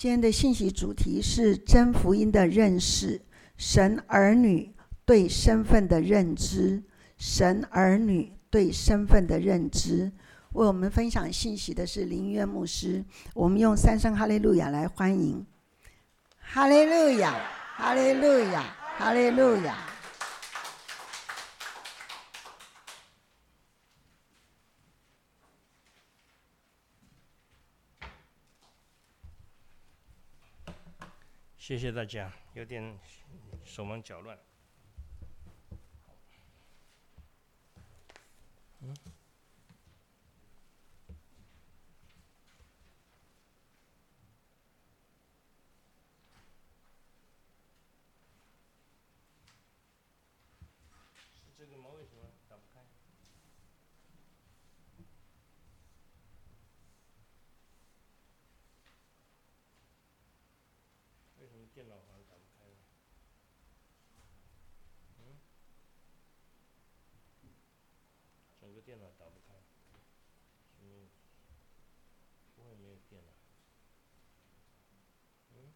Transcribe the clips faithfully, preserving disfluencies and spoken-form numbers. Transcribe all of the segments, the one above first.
今天的信息主题是真福音的认识，神儿女对身份的认知，神儿女对身份的认知。为我们分享信息的是林渊牧师，我们用三声哈利路亚来欢迎。哈利路亚，哈利路亚，哈利路亚。 谢谢大家，有点手忙脚乱。嗯，是这个吗？为什么打不开？为什么电脑好像打不开了？嗯，整个电脑打不开，什么？不会没有电脑？嗯，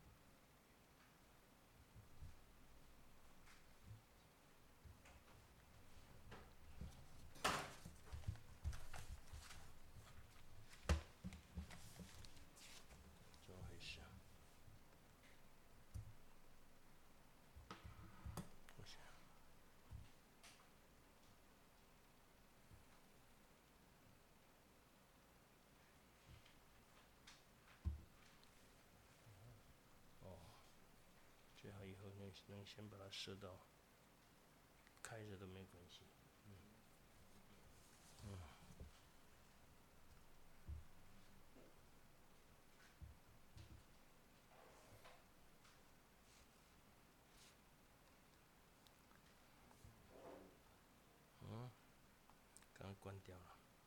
怎么回事啊？我想。最好以后能能先把它设到开着都没关系。嗯嗯，嗯，刚刚关掉了。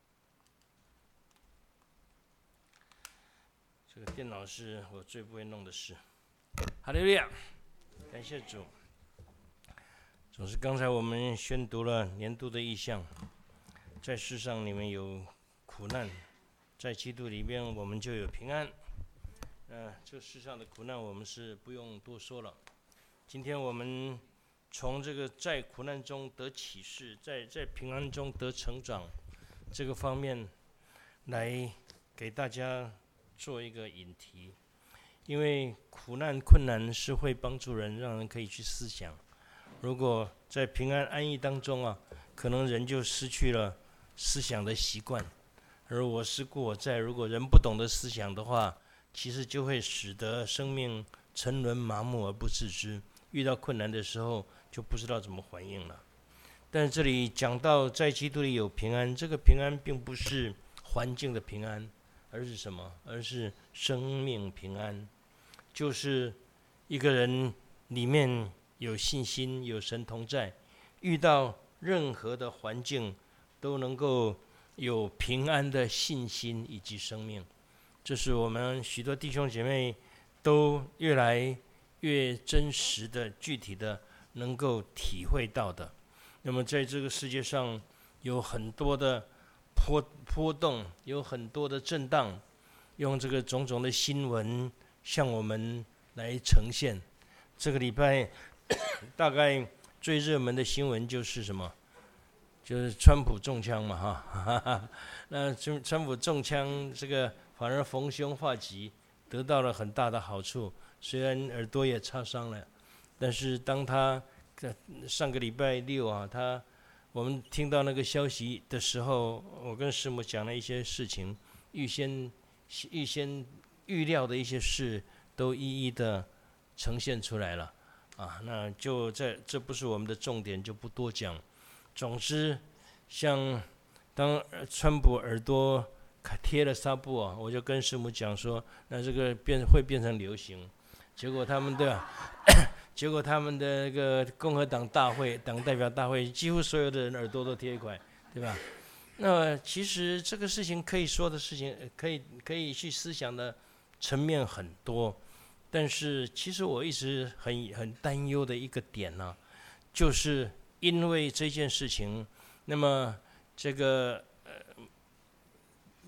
这个电脑是我最不会弄的事。哈利路亚，感谢主。总是刚才我们宣读了年度的意象，在世上你们有苦难，在基督里面我们就有平安。呃，这世上的苦难我们是不用多说了。今天我们从这个在苦难中得启示，在在平安中得成长这个方面来给大家做一个引题。因为苦难困难是会帮助人，让人可以去思想。如果在平安安逸当中啊，可能人就失去了思想的习惯。而我思故我在，如果人不懂得思想的话，其实就会使得生命沉沦麻木而不自知，遇到困难的时候就不知道怎么回应了。但是这里讲到在基督里有平安，这个平安并不是环境的平安，而是什么？而是生命平安，就是一个人里面有信心，有神同在，遇到任何的环境都能够有平安的信心以及生命。这是我们许多弟兄姐妹都越来越真实的、具体的能够体会到的。那么在这个世界上有很多的波波动，有很多的震荡，用这个种种的新闻向我们来呈现。这个礼拜大概最热门的新闻就是什么？就是川普中枪嘛，哈，那川普中枪，这个反而逢凶化吉，得到了很大的好处。虽然耳朵也擦伤了，但是当他上个礼拜六啊，他我们听到那个消息的时候，我跟师母讲了一些事情，预先预先预料的一些事，都一一的呈现出来了啊。那就在这不是我们的重点，就不多讲。总之，像当川普耳朵贴了纱布啊，我就跟师母讲说，那这个变会变成流行。结果他们的，结果他们的那个共和党大会、党代表大会，几乎所有的人耳朵都贴一块，对吧？那其实这个事情可以说的事情，可以可以去思想的层面很多，但是其实我一直很很担忧的一个点呢、啊，就是因为这件事情，那么这个呃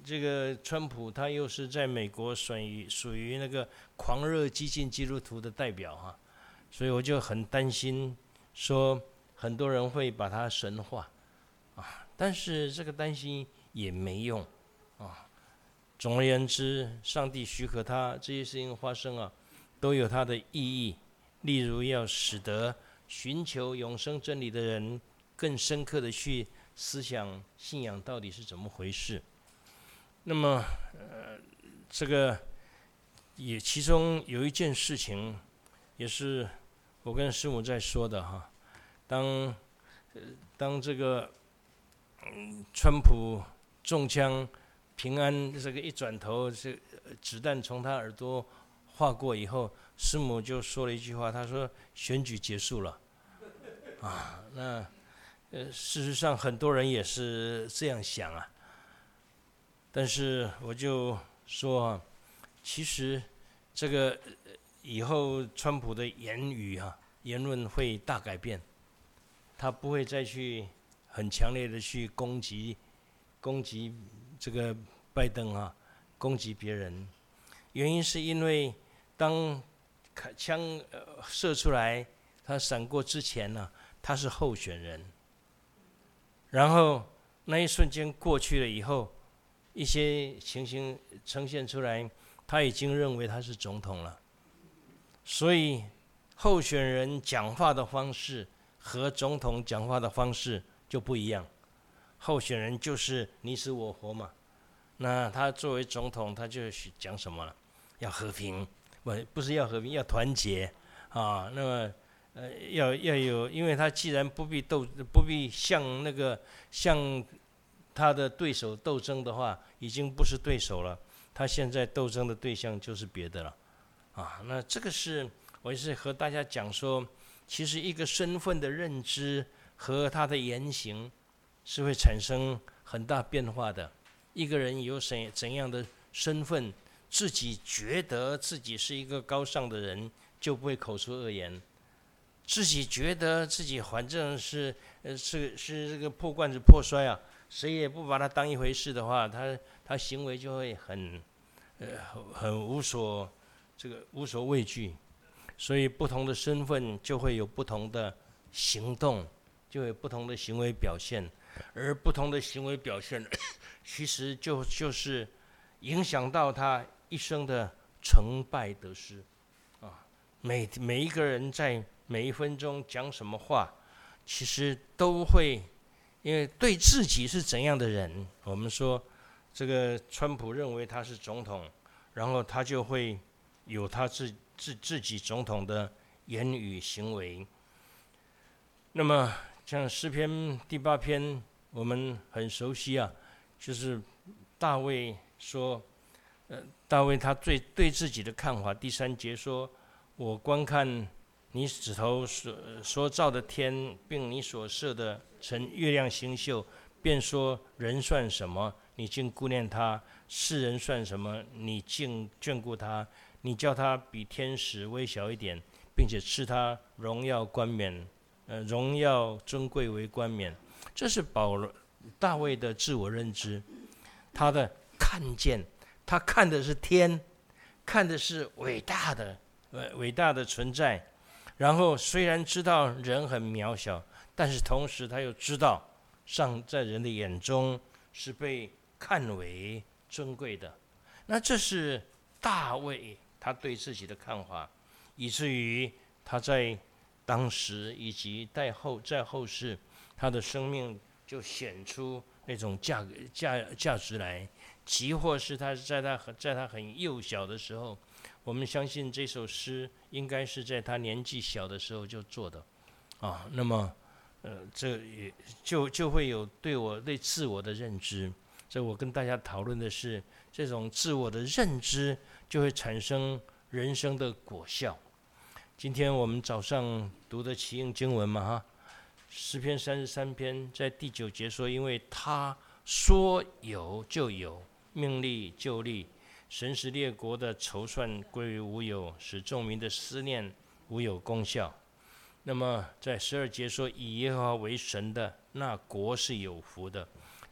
这个川普他又是在美国属于属于那个狂热激进基督徒的代表哈，所以我就很担心说很多人会把他神化啊，但是这个担心也没用啊。总而言之，上帝许可他这些事情发生啊，都有它的意义。例如，要使得寻求永生真理的人更深刻的去思想信仰到底是怎么回事。那么，呃，这个也其中有一件事情，也是我跟师母在说的哈。当呃当这个嗯川普中枪。平安这个一转头，这子弹从他耳朵划过以后，师母就说了一句话，她说：“选举结束了。”啊，那呃，事实上很多人也是这样想啊。但是我就说啊，其实这个以后川普的言语啊、言论会大改变，他不会再去很强烈的去攻击攻击。这个拜登啊，攻击别人，原因是因为当枪呃射出来，他闪过之前呢、啊，他是候选人，然后那一瞬间过去了以后，一些情形呈现出来，他已经认为他是总统了，所以候选人讲话的方式和总统讲话的方式就不一样。候选人就是你死我活嘛，那他作为总统，他就讲什么了？要和平，不不是要和平，要团结啊。那么呃，要要有，因为他既然不必斗，不必向那个向他的对手斗争的话，已经不是对手了。他现在斗争的对象就是别的了啊。那这个是我也是和大家讲说，其实一个身份的认知和他的言行。是会产生很大变化的。一个人有怎怎样的身份，自己觉得自己是一个高尚的人，就不会口出恶言；自己觉得自己反正是呃是是这个破罐子破摔啊，谁也不把他当一回事的话，他他行为就会很呃很无所这个无所畏惧。所以不同的身份就会有不同的行动，就有不同的行为表现。而不同的行为表现，其实就就是影响到他一生的成败得失啊。每每一个人在每一分钟讲什么话，其实都会，因为对自己是怎样的人，我们说这个川普认为他是总统，然后他就会有他自自自己总统的言语行为。那么像诗篇第八篇，我们很熟悉啊，就是大卫说，呃，大卫他对对自己的看法，第三节说：“我观看你指头所所造的天，并你所设的晨月亮星宿，便说人算什么？你竟顾念他；世人算什么？你竟眷顾他？你叫他比天使微小一点，并且赐他荣耀冠冕。”呃，荣耀尊贵为冠冕，这是保罗大卫的自我认知，他的看见，他看的是天，看的是伟大的，呃，伟大的存在。然后虽然知道人很渺小，但是同时他又知道，上在人的眼中是被看为尊贵的。那这是大卫他对自己的看法，以至于他在当时以及在后在后世，他的生命就显出那种价价价值来，即或是他在他在他很幼小的时候，我们相信这首诗应该是在他年纪小的时候就做的，啊，那么呃，这也就就会有对我对自我的认知。所以我跟大家讨论的是，这种自我的认知就会产生人生的果效。今天我们早上读的奇应经文嘛，哈，诗篇三十三篇在第九节说，因为他说有就有，命立就立，神使列国的筹算归于无有，使众民的思念无有功效。那么在十二节说，以耶和华为神的那国是有福的。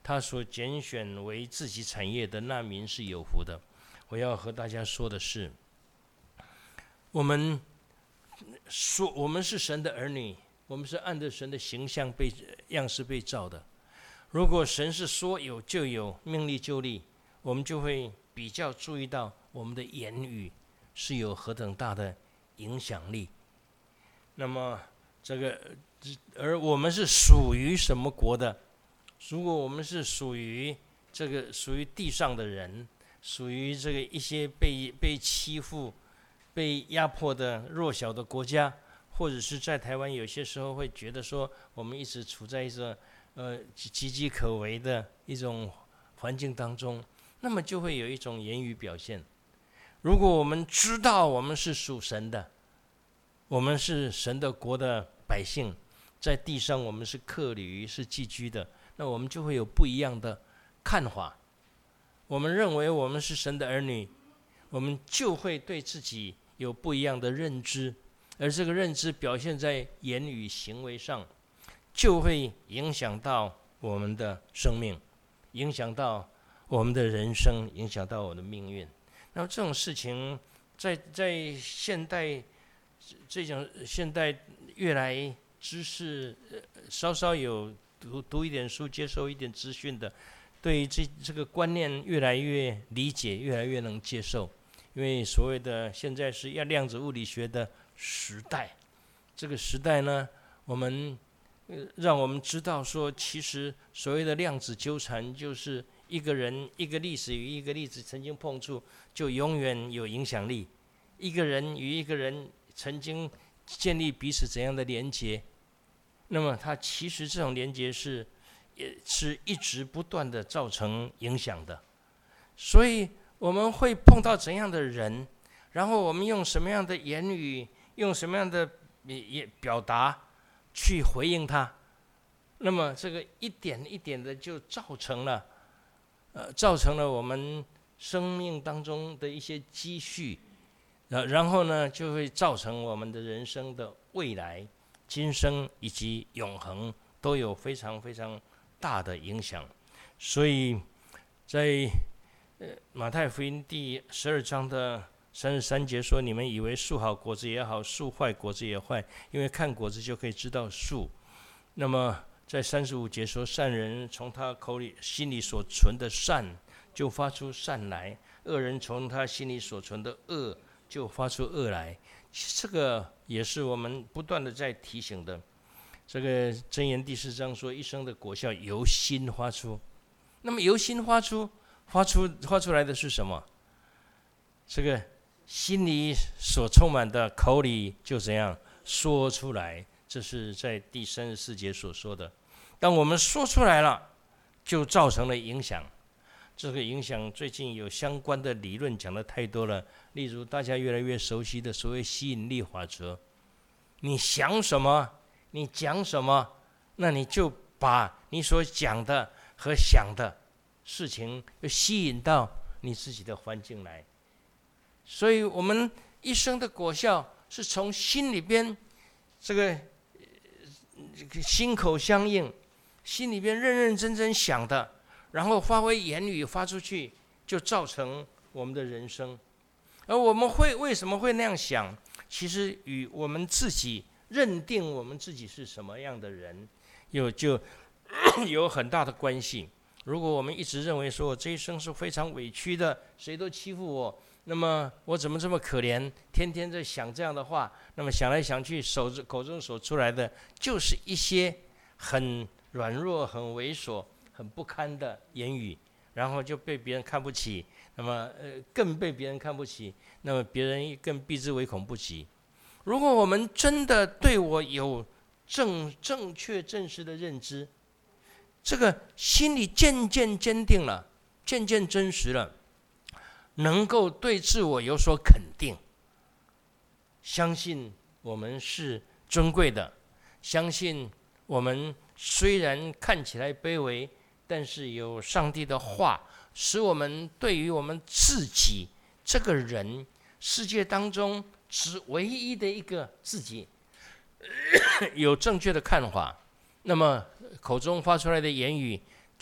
他所拣选为自己产业的那民是有福的。我要和大家说的是，我们说我们是神的儿女，我们是按着神的形象被样式被造的。如果神是说有就有，命立就立，我们就会比较注意到我们的言语是有何等大的影响力。那么这个，而我们是属于什么国的？如果我们是属于这个属于地上的人，属于这个一些被被欺负、被压迫的弱小的国家，或者是在台湾，有些时候会觉得说，我们一直处在一个呃岌岌可危的一种环境当中，那么就会有一种言语表现。如果我们知道我们是属神的，我们是神的国的百姓，在地上我们是客旅，是寄居的，那我们就会有不一样的看法。我们认为我们是神的儿女，我们就会对自己有不一样的认知，而这个认知表现在言语行为上，就会影响到我们的生命，影响到我们的人生，影响到我的命运。那么这种事情在在现代这种现代越来知识稍稍有读读一点书，接受一点资讯的，对于这这个观念越来越理解，越来越能接受。因为所谓的现在是要量子物理学的时代，这个时代呢，我们、呃、让我们知道说，其实所谓的量子纠缠，就是一个人一个粒子与一个粒子曾经碰触，就永远有影响力。一个人与一个人曾经建立彼此怎样的连结，那么它其实这种连结是也是一直不断的造成影响的。所以我们会碰到怎样的人，然后我们用什么样的言语，用什么样的表达去回应他，那么这个一点一点的就造成了呃造成了我们生命当中的一些积蓄，然后呢就会造成我们的人生的未来、今生以及永恒都有非常非常大的影响。所以在马太福音第十二章的三十三节说，你们以为树好果子也好，树坏果子也坏，因为看果子就可以知道树。那么在三十五节说，善人从他口里心里所存的善就发出善来，恶人从他心里所存的恶就发出恶来。这个也是我们不断的在提醒的。这个箴言第四章说，一生的果效由心发出。那么由心发出发出发出来的是什么？这个心里所充满的，口里就怎样说出来。这是在第三十四节所说的。当我们说出来了，就造成了影响。这个影响最近有相关的理论讲的太多了，例如大家越来越熟悉的所谓吸引力法则。你想什么，你讲什么，那你就把你所讲的和想的事情又吸引到你自己的环境来。所以我们一生的果效是从心里边这个心口相应，心里边认认真真想的，然后发挥言语发出去，就造成我们的人生。而我们会为什么会那样想，其实与我们自己认定我们自己是什么样的人有就有很大的关系。如果我们一直认为说我这一生是非常委屈的，谁都欺负我，那么我怎么这么可怜，天天在想这样的话，那么想来想去，手口中所出来的就是一些很软弱、很猥琐、很不堪的言语，然后就被别人看不起，那么呃更被别人看不起，那么别人更避之唯恐不及。如果我们真的对我有正正确正式的认知，这个心里渐渐坚定了，渐渐真实了，能够对自我有所肯定，相信我们是尊贵的，相信我们虽然看起来卑微，但是有上帝的话使我们对于我们自己这个人，世界当中只唯一的一个自己有正确的看法，那么口中发出来的言语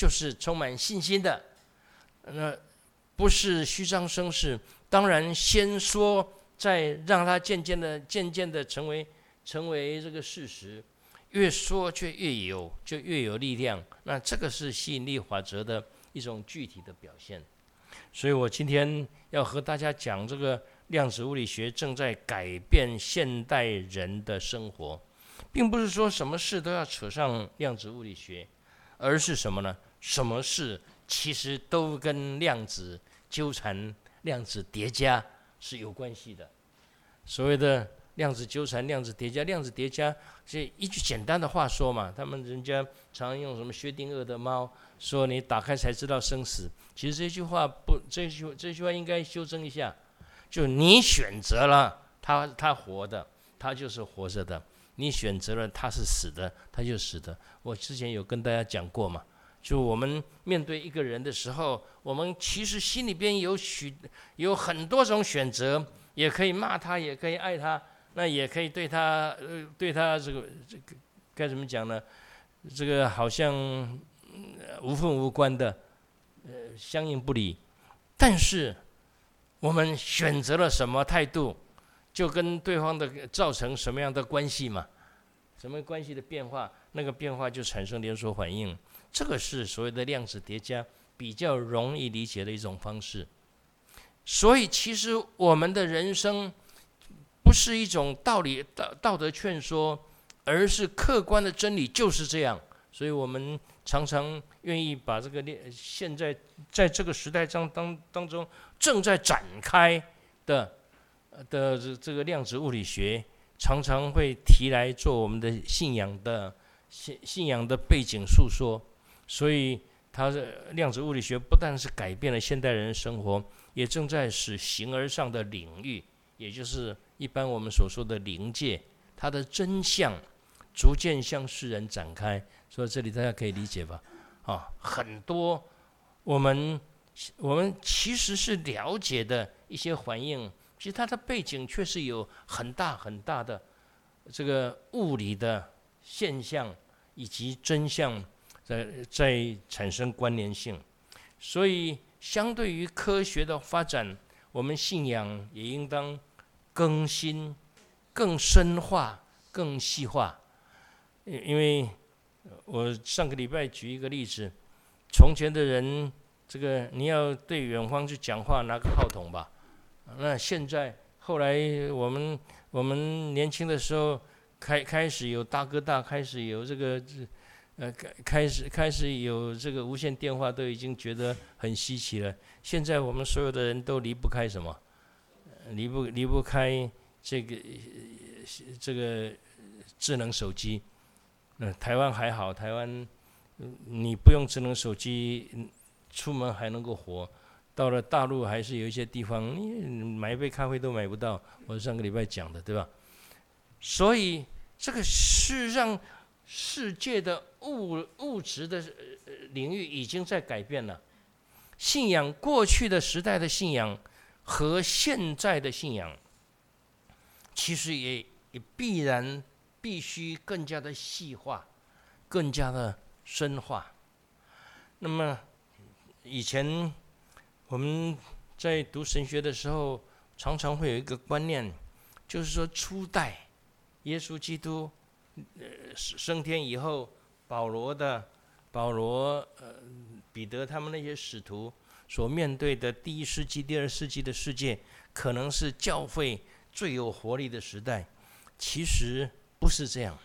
就是充满信心的，那不是虚张声势。当然，先说，再让它渐渐的、渐渐的成为成为这个事实。越说却越有，就越有力量。那这个是吸引力法则的一种具体的表现。所以我今天要和大家讲，这个量子物理学正在改变现代人的生活，并不是说什么事都要扯上量子物理学，而是什么呢？什么事其实都跟量子纠缠、量子叠加是有关系的。所谓的量子纠缠、量子叠加、量子叠加，是一句简单的话说嘛。他们人家常用什么薛定谔的猫，说你打开才知道生死。其实这句话不，这句这句话应该修正一下，就你选择了他，他活的，他就是活着的；你选择了他是死的，他就死的。我之前有跟大家讲过嘛，就我们面对一个人的时候，我们其实心里边有许有很多种选择，也可以骂他，也可以爱他。那也可以对他，呃，对他这个这个该怎么讲呢？这个好像、呃、无份无关的，呃，相应不理。但是我们选择了什么态度，就跟对方的造成什么样的关系嘛？什么关系的变化，那个变化就产生连锁反应。这个是所谓的量子叠加比较容易理解的一种方式。所以，其实我们的人生不是一种道理道道德劝说，而是客观的真理就是这样。所以我们常常愿意把这个现在在这个时代当当当中正在展开的的这个量子物理学，常常会提来做我们的信仰的信信仰的背景诉说。所以，它量子物理学不但是改变了现代人的生活，也正在使形而上的领域，也就是一般我们所说的灵界，它的真相逐渐向世人展开。所以这里大家可以理解吧？啊，很多我们我们其实是了解的一些反应，其实它的背景却是有很大很大的这个物理的现象以及真相在在产生关联性。所以相对于科学的发展，我们信仰也应当更新、更深化、更细化。因为我上个礼拜举一个例子，从前的人，这个你要对远方去讲话，拿个号筒吧。那现在后来我们我们年轻的时候，开开始有大哥大，开始有这个呃开始开始有这个无线电话，都已经觉得很稀奇了。现在我们所有的人都离不开什么？离不离不开这个这个智能手机。呃，台湾还好，台湾你不用智能手机，出门还能够活。到了大陆，还是有一些地方，你买一杯咖啡都买不到。我上个礼拜讲的，对吧？所以这个是让世界的物物质的领域已经在改变了。信仰过去的时代的信仰和现在的信仰，其实也也必然必须更加的细化，更加的深化。那么以前我们在读神学的时候，常常会有一个观念，就是说初代耶稣基督呃升天以后，保罗的保罗呃彼得他们那些使徒所面对的第一世纪、第二世纪的世界，可能是教会最有活力的时代。其实不是这样。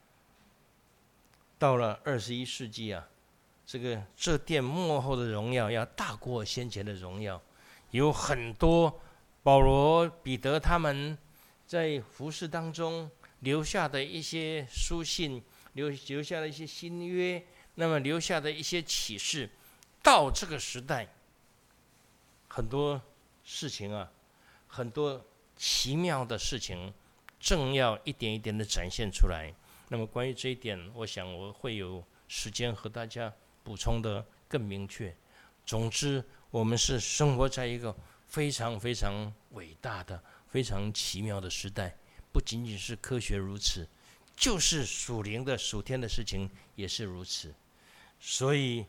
到了二十一世纪啊，这个这殿幕后的荣耀要大过先前的荣耀，有很多保罗、彼得他们在服事当中留下的一些书信，留留下的一些新约，那么留下的一些启示，到这个时代，很多事情啊，很多奇妙的事情，正要一点一点的展现出来。那么关于这一点，我想我会有时间和大家补充的更明确。总之，我们是生活在一个非常非常伟大的、非常奇妙的时代。不仅仅是科学如此，就是属灵的、属天的事情也是如此。所以，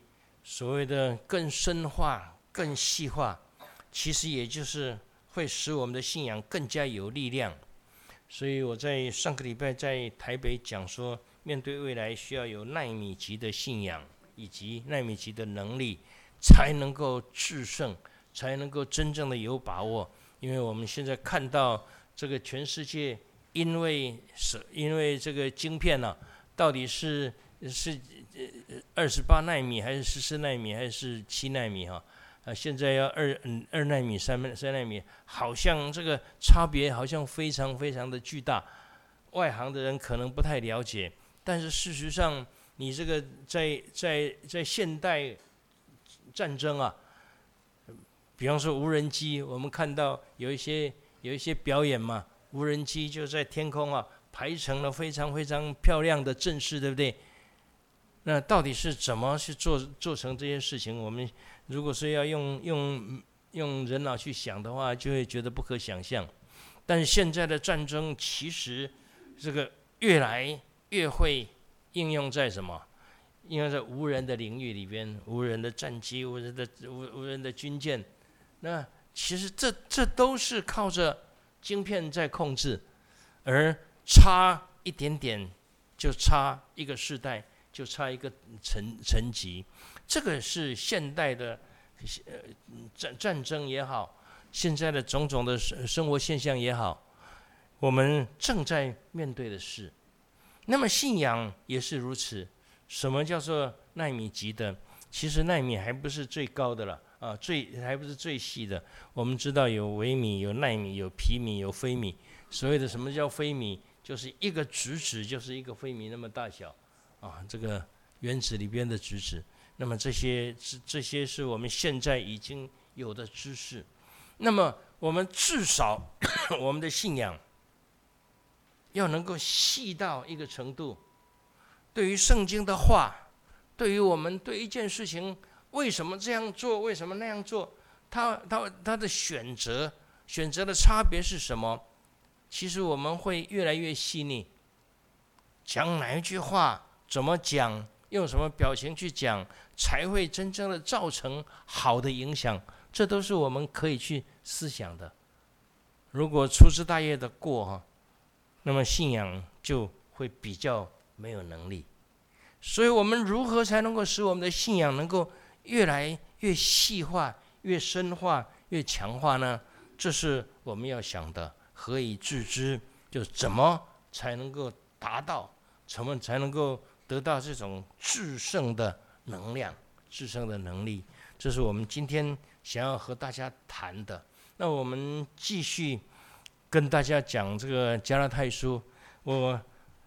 所谓的更深化、更细化，其实也就是会使我们的信仰更加有力量。所以我在上个礼拜在台北讲说，面对未来需要有奈米级的信仰以及奈米级的能力，才能够制胜，才能够真正的有把握。因为我们现在看到这个全世界，因为是因为这个晶片呢、啊，到底是是二十八奈米还是十四奈米还是七奈米哈、啊？啊，现在要二嗯二奈米、三三奈米，好像这个差别好像非常非常的巨大，外行的人可能不太了解，但是事实上，你这个在在在现代战争啊，比方说无人机，我们看到有一些有一些表演嘛，无人机就在天空啊排成了非常非常漂亮的阵势，对不对？那到底是怎么去做做成这些事情？我们如果是要用用用人脑去想的话，就会觉得不可想象。但是现在的战争其实这个越来越会应用在什么？应用在无人的领域里边，无人的战机、无人的无无人的军舰。那其实这这都是靠着晶片在控制，而差一点点就差一个世代。就差一个层层级，这个是现代的呃战战争也好，现在的种种的生活现象也好，我们正在面对的事。那么信仰也是如此。什么叫做奈米级的？其实奈米还不是最高的了啊，最还不是最细的。我们知道有微米、有奈米、有皮米、有非米。所谓的什么叫非米？就是一个质子就是一个非米那么大小。啊，这个原子里边的质子，那么这些这些是我们现在已经有的知识。那么我们至少我们的信仰要能够细到一个程度，对于圣经的话，对于我们对一件事情为什么这样做，为什么那样做，他他他的选择选择的差别是什么？其实我们会越来越细腻，讲哪一句话。怎么讲？用什么表情去讲，才会真正的造成好的影响？这都是我们可以去思想的。如果粗枝大叶的过哈，那么信仰就会比较没有能力。所以我们如何才能够使我们的信仰能够越来越细化、越深化、越强化呢？这是我们要想的。何以致之？就怎么才能够达到？怎么才能够得到这种制胜的能量、制胜的能力？这是我们今天想要和大家谈的。那我们继续跟大家讲这个加拉太书。我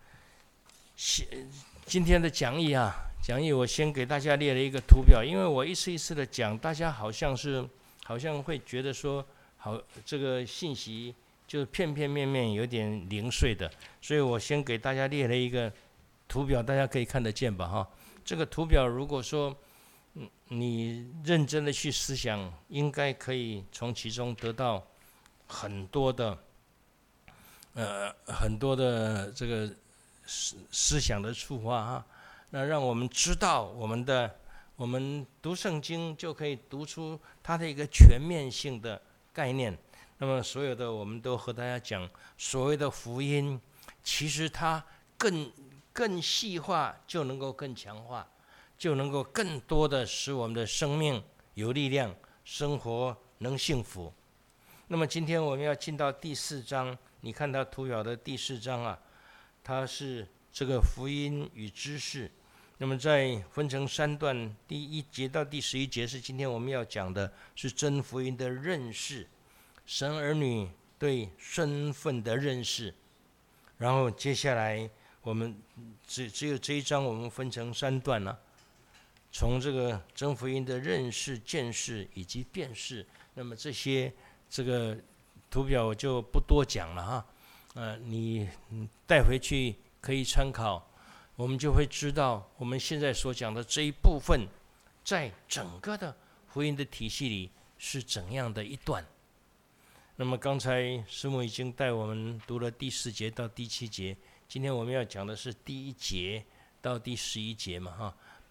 今天的讲义啊，讲义我先给大家列了一个图表，因为我一次一次的讲，大家好像是好像会觉得说，好这个信息就是片片面面有点零碎的，所以我先给大家列了一个图表，大家可以看得见吧？哈，这个图表如果说嗯你认真的去思想，应该可以从其中得到很多的呃很多的这个思思想的触发哈。那让我们知道我们的我们读圣经就可以读出它的一个全面性的概念。那么所有的我们都和大家讲，所谓的福音，其实它更更细化，就能够更强化，就能够更多的使我们的生命有力量，生活能幸福。那么今天我们要进到第四章，你看到图表的第四章啊，它是这个福音与知识。那么在分成三段，第一节到第十一节是今天我们要讲的，是真福音的认识，神儿女对身份的认识。然后接下来我们只只有这一章我们分成三段了、啊，从这个真福音的认识、见识以及辨识。那么这些这个图表我就不多讲了哈，呃，你带回去可以参考，我们就会知道我们现在所讲的这一部分，在整个的福音的体系里是怎样的一段。那么刚才师母已经带我们读了第四节到第七节，今天我们要讲的是第一节到第十一节嘛哈，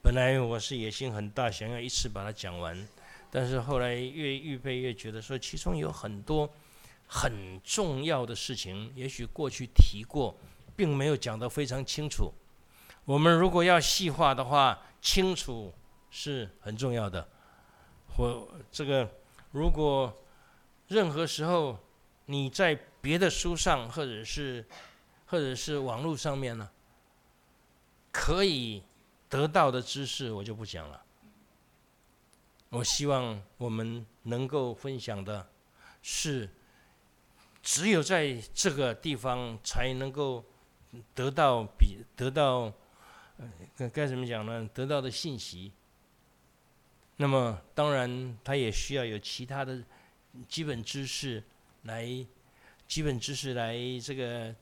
本来我是野心很大，想要一次把它讲完，但是后来越预备越觉得说，其中有很多很重要的事情，也许过去提过，并没有讲得非常清楚。我们如果要细化的话，清楚是很重要的。或这个，如果任何时候你在别的书上，或者是或者是网络上面呢，可以得到的知识，我就不讲了。我希望我们能够分享的是，只有在这个地方才能够得到比得到，呃，该怎么讲呢？得到的信息。那么当然，它也需要有其他的基本知识来，基本知识来这个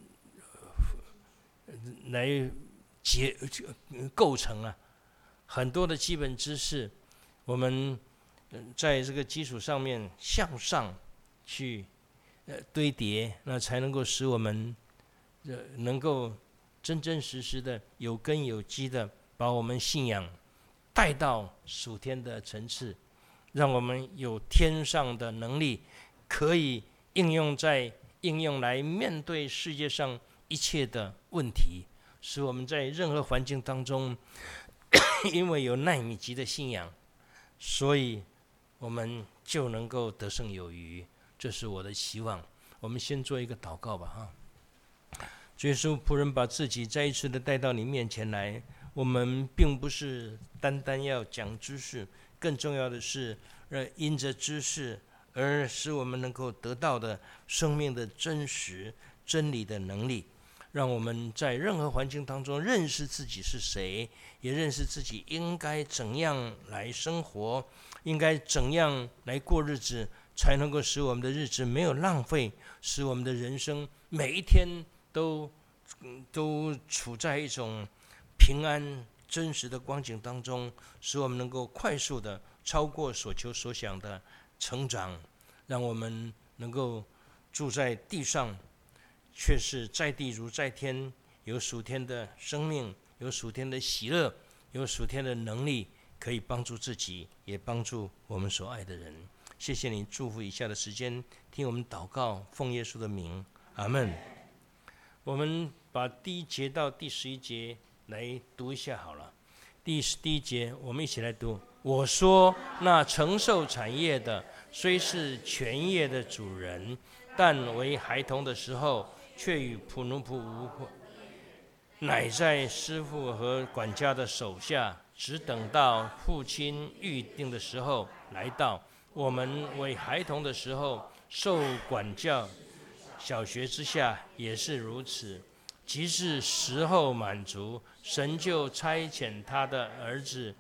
来结构成啊，很多的基本知识，我们在这个基础上面向上去呃堆叠，那才能够使我们呃能够真真实实的有根有基的把我们信仰带到属天的层次，让我们有天上的能力，可以应用在应用来面对世界上一切的问题，使我们在任何环境当中，因为有奈米级的信仰，所以我们就能够得胜有余。这是我的希望。我们先做一个祷告吧，哈。主耶稣，仆人把自己再一次的带到你面前来。我们并不是单单要讲知识，更重要的是，呃，因着知识而使我们能够得到的生命的真实、真理的能力，让我们在任何环境当中认识自己是谁，也认识自己应该怎样来生活，应该怎样来过日子，才能够使我们的日子没有浪费，使我们的人生每一天都都处在一种平安真实的光景当中，使我们能够快速的超过所求所想的成长，让我们能够住在地上，却是在地如在天，有属天的生命，有属天的喜乐，有属天的能力，可以帮助自己，也帮助我们所爱的人。谢谢你祝福以下的时间，听我们祷告，奉耶稣的名，阿们。我们把第一节到第十一节来读一下好了。第第一节，我们一起来读。我说，那承受产业的，虽是全业的主人，但为孩童的时候，却与仆奴仆无分，乃在师傅和管家的手下，只等到父亲预定的时候来到。我们为孩童的时候，受管教，小学之下也是如此。即是时候满足，神就差遣他的儿子，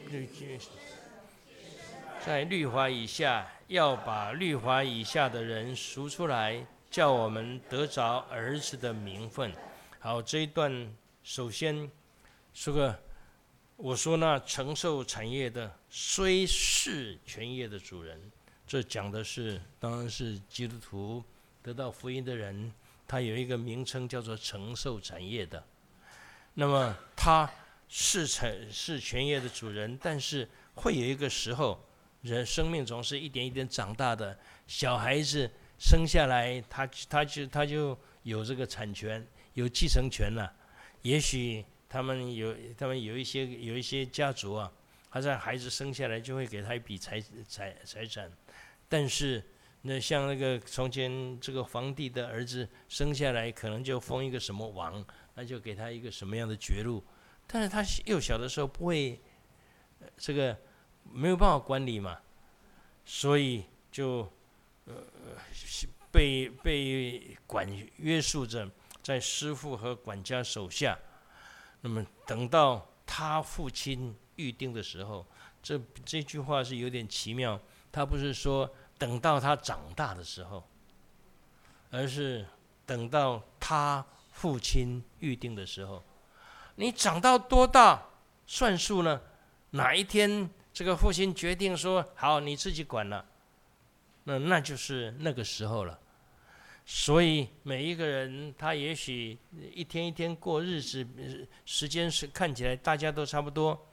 在律法以下，要把律法以下的人赎出来，叫我们得着儿子的名分。好，这一段首先说个，我说那承受产业的，虽是全业的主人，这讲的是当然是基督徒得到福音的人。他有一个名称叫做承受产业的，那么他是产是全业的主人，但是会有一个时候，人生命总是一点一点长大的。小孩子生下来，他他就他就有这个产权，有继承权了。也许他们有他们有一些有一些家族啊，他在孩子生下来就会给他一笔财财财产，但是。那像那个从前这个皇帝的儿子生下来，可能就封一个什么王，那就给他一个什么样的爵禄，但是他幼小的时候不会，这个没有办法管理嘛，所以就呃被被管约束着，在师傅和管家手下。那么等到他父亲预定的时候，这这句话是有点奇妙，他不是说。等到他长大的时候，而是等到他父亲预定的时候。你长到多大算数呢？哪一天这个父亲决定说好你自己管了，那那就是那个时候了。所以每一个人他也许一天一天过日子，时间是看起来大家都差不多，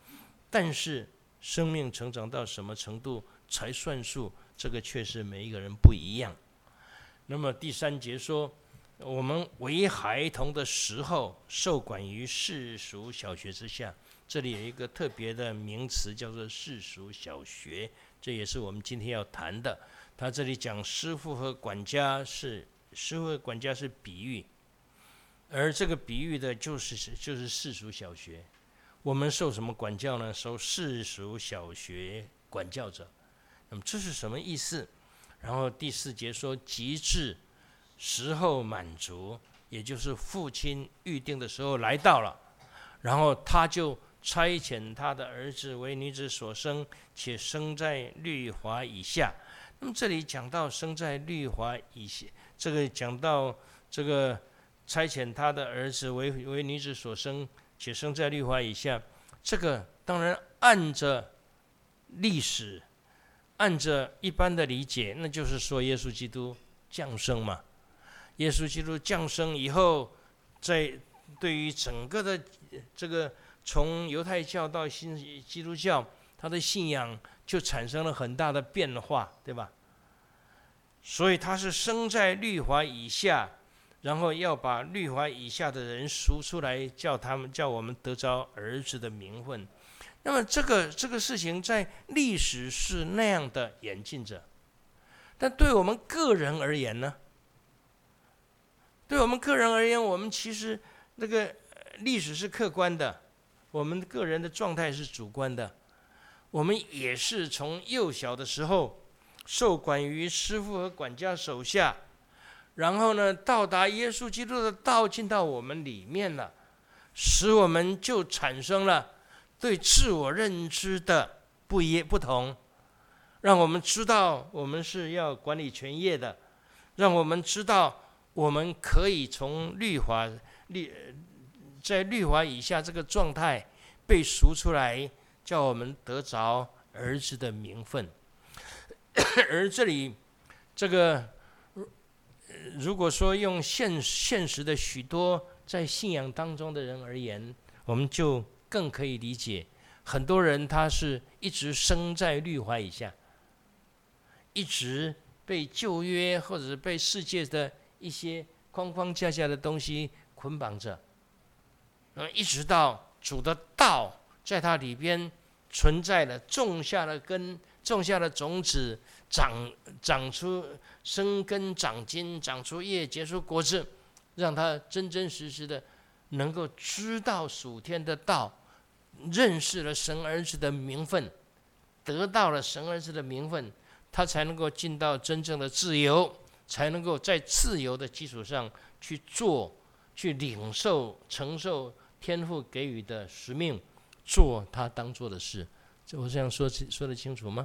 但是生命成长到什么程度才算数，这个却是每一个人不一样。那么第三节说，我们为孩童的时候，受管于世俗小学之下。这里有一个特别的名词，叫做世俗小学，这也是我们今天要谈的。他这里讲师父和管家是师父和管家是比喻，而这个比喻的就是就是世俗小学。我们受什么管教呢？受世俗小学管教者。那么这是什么意思？然后第四节说，及至时候满足，也就是父亲预定的时候来到了，然后他就差遣他的儿子为女子所生，且生在律法以下。那么这里讲到生在律法以下，这个讲到这个差遣他的儿子为为女子所生，且生在律法以下，这个当然按着历史，按着一般的理解，那就是说耶稣基督降生嘛。耶稣基督降生以后，在对于整个的这个从犹太教到新基督教，他的信仰就产生了很大的变化，对吧？所以他是生在律法以下，然后要把律法以下的人赎出来，叫他们叫我们得着儿子的名分。那么这个这个事情在历史是那样的演进着，但对我们个人而言呢？对我们个人而言，我们其实那个历史是客观的，我们个人的状态是主观的。我们也是从幼小的时候受管于师父和管家手下，然后呢，到达耶稣基督的道进到我们里面了，使我们就产生了对自我认知的不一不同，让我们知道我们是要管理全业的，让我们知道我们可以从律法律在律法以下这个状态被赎出来，叫我们得着儿子的名分。而这里这个如果说用现现实的许多在信仰当中的人而言，我们就更可以理解，很多人他是一直生在律法以下，一直被旧约或者是被世界的一些框框架架的东西捆绑着，一直到主的道在它里边存在了，种下了根，种下了种子，长长出生根长筋，长出叶，结出果子，让它真真实实的能够知道属天的道，认识了神儿子的名分，得到了神儿子的名分，他才能够进到真正的自由，才能够在自由的基础上去做，去领受承受天父给予的使命，做他当做的事。我这样说说得清楚吗？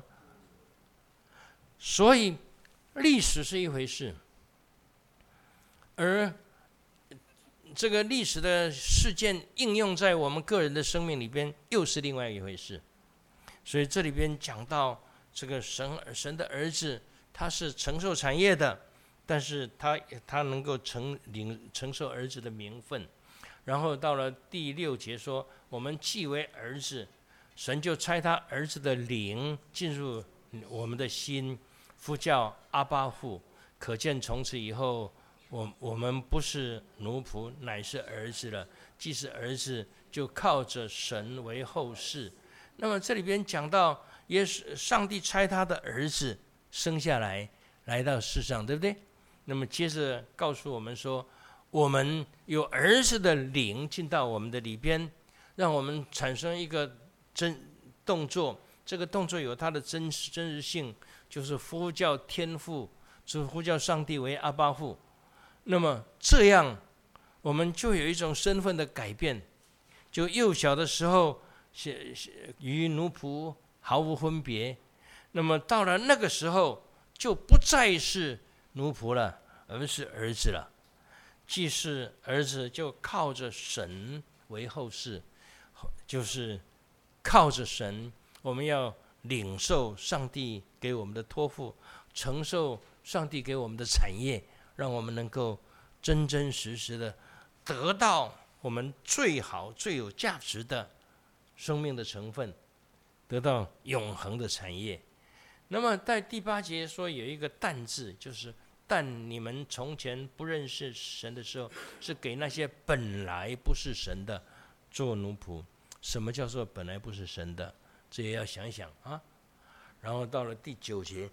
所以历史是一回事，而这个历史的事件应用在我们个人的生命里边又是另外一回事。所以这里边讲到这个神神的儿子，他是承受产业的，但是他他能够承领承受儿子的名分。然后到了第六节说，我们既为儿子，神就差他儿子的灵进入我们的心，呼叫阿爸父。可见从此以后，我我们不是奴仆，乃是儿子了。既是儿子，就靠着神为后嗣。那么这里边讲到，耶稣上帝差他的儿子生下来，来到世上，对不对？那么接着告诉我们说，我们有儿子的灵进到我们的里边，让我们产生一个真动作。这个动作有它的真实真实性，就是呼叫天父，就是呼叫上帝为阿爸父。那么这样，我们就有一种身份的改变。就幼小的时候，与奴仆毫无分别。那么到了那个时候，就不再是奴仆了，而是儿子了。既是儿子，就靠着神为后嗣，就是靠着神，我们要领受上帝给我们的托付，承受上帝给我们的产业，让我们能够真真实实的得到我们最好最有价值的生命的成分， 得到永恒的产业。那么在第八节说有一个但字，就是但你们从前不认识神的时候，是给那些本来不是神的做奴仆。什么叫做本来不是神的？这也要想一想啊。然后到了第九节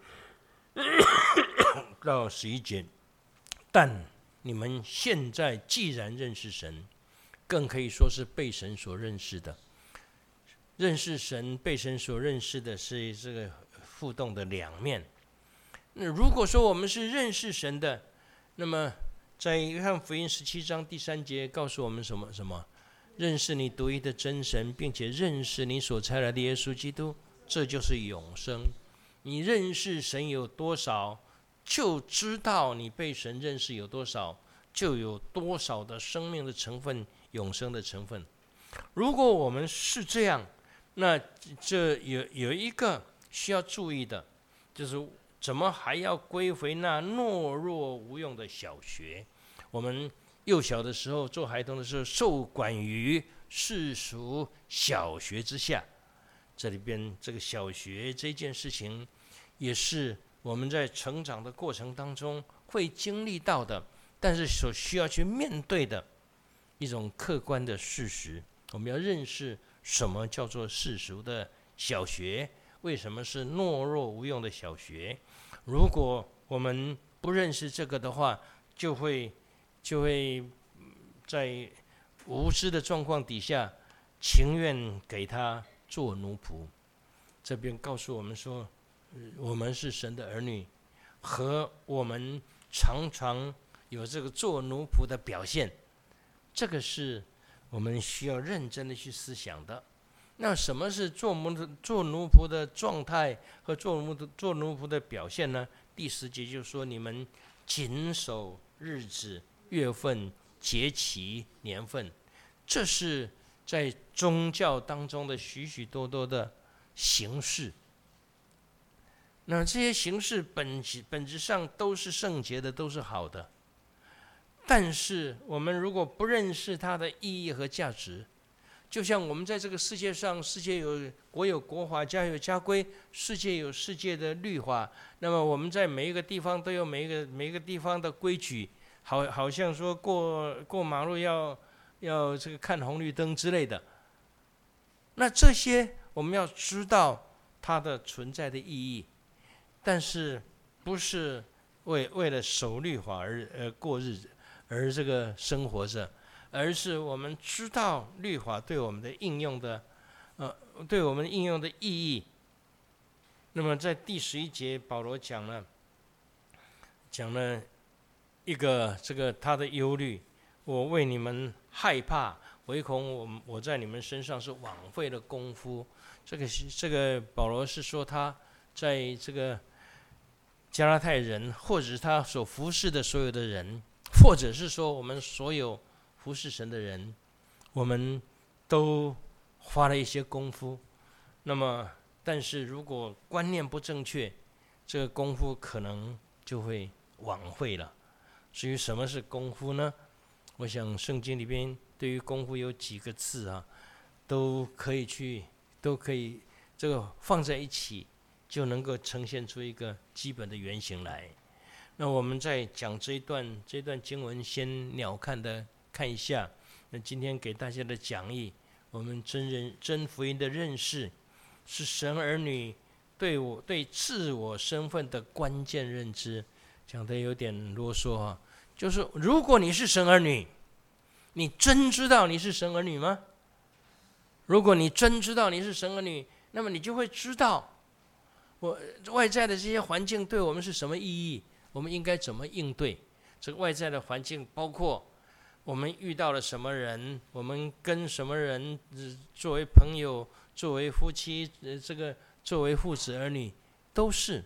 到十一节，但你们现在既然认识神，更可以说是被神所认识的。认识神、被神所认识的是这个互动的两面。那如果说我们是认识神的，那么在约翰福音十七章第三节告诉我们什么？什么？认识你独一的真神，并且认识你所差来的耶稣基督，这就是永生。你认识神有多少，就知道你被神认识有多少，就有多少的生命的成分，永生的成分。如果我们是这样，那这有有一个需要注意的，就是怎么还要归回那懦弱无用的小学？我们幼小的时候，做孩童的时候，受管于世俗小学之下。这里边这个小学这件事情，也是我们在成长的过程当中会经历到的，但是所需要去面对的一种客观的事实。我们要认识什么叫做世俗的小学，为什么是懦弱无用的小学。如果我们不认识这个的话，就会就会在无知的状况底下，情愿给他做奴仆。这边告诉我们说，我们是神的儿女，和我们常常有这个做奴仆的表现，这个是我们需要认真的去思想的。那什么是做奴做奴仆的状态和做奴做奴仆的表现呢？第十节就说，你们谨守日子、月份、节期、年份，这是在宗教当中的许许多多的形式。那这些形式本本质上都是圣洁的，都是好的。但是我们如果不认识它的意义和价值，就像我们在这个世界上，世界有国有国法，家有家规，世界有世界的律法。那么我们在每一个地方都有每一个每一个地方的规矩，好好像说过过马路要要这个看红绿灯之类的。那这些我们要知道它的存在的意义，但是不是为为了守律法而而过日子，而这个生活着，而是我们知道律法对我们的应用的，呃，对我们应用的意义。那么在第十一节，保罗讲了，讲了一个这个他的忧虑，我为你们害怕，唯恐我我在你们身上是枉费了功夫。这个这个保罗是说他在这个加拉太人，或者是他所服侍的所有的人，或者是说我们所有服侍神的人，我们都花了一些功夫。那么，但是如果观念不正确，这个功夫可能就会枉费了。至于什么是功夫呢？我想圣经里边对于功夫有几个字啊，都可以去，都可以这个放在一起，就能够呈现出一个基本的原型来。那我们在讲这一段这一段经文，先鸟瞰的看一下。那今天给大家的讲义，我们真人真福音的认识，是神儿女对我对自我身份的关键认知。讲的有点啰嗦啊，就是如果你是神儿女，你真知道你是神儿女吗？如果你真知道你是神儿女，那么你就会知道我外在的这些环境对我们是什么意义，我们应该怎么应对。这个外在的环境包括我们遇到了什么人，我们跟什么人、呃、作为朋友，作为夫妻、呃、这个作为父子儿女，都是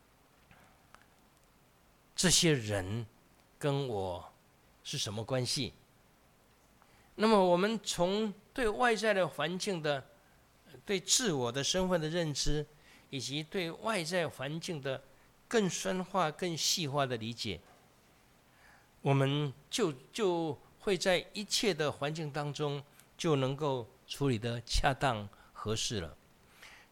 这些人跟我是什么关系。那么我们从对外在的环境的、对自我的身份的认知，以及对外在环境的更深化、更细化的理解，我们就就会在一切的环境当中就能够处理得恰当合适了。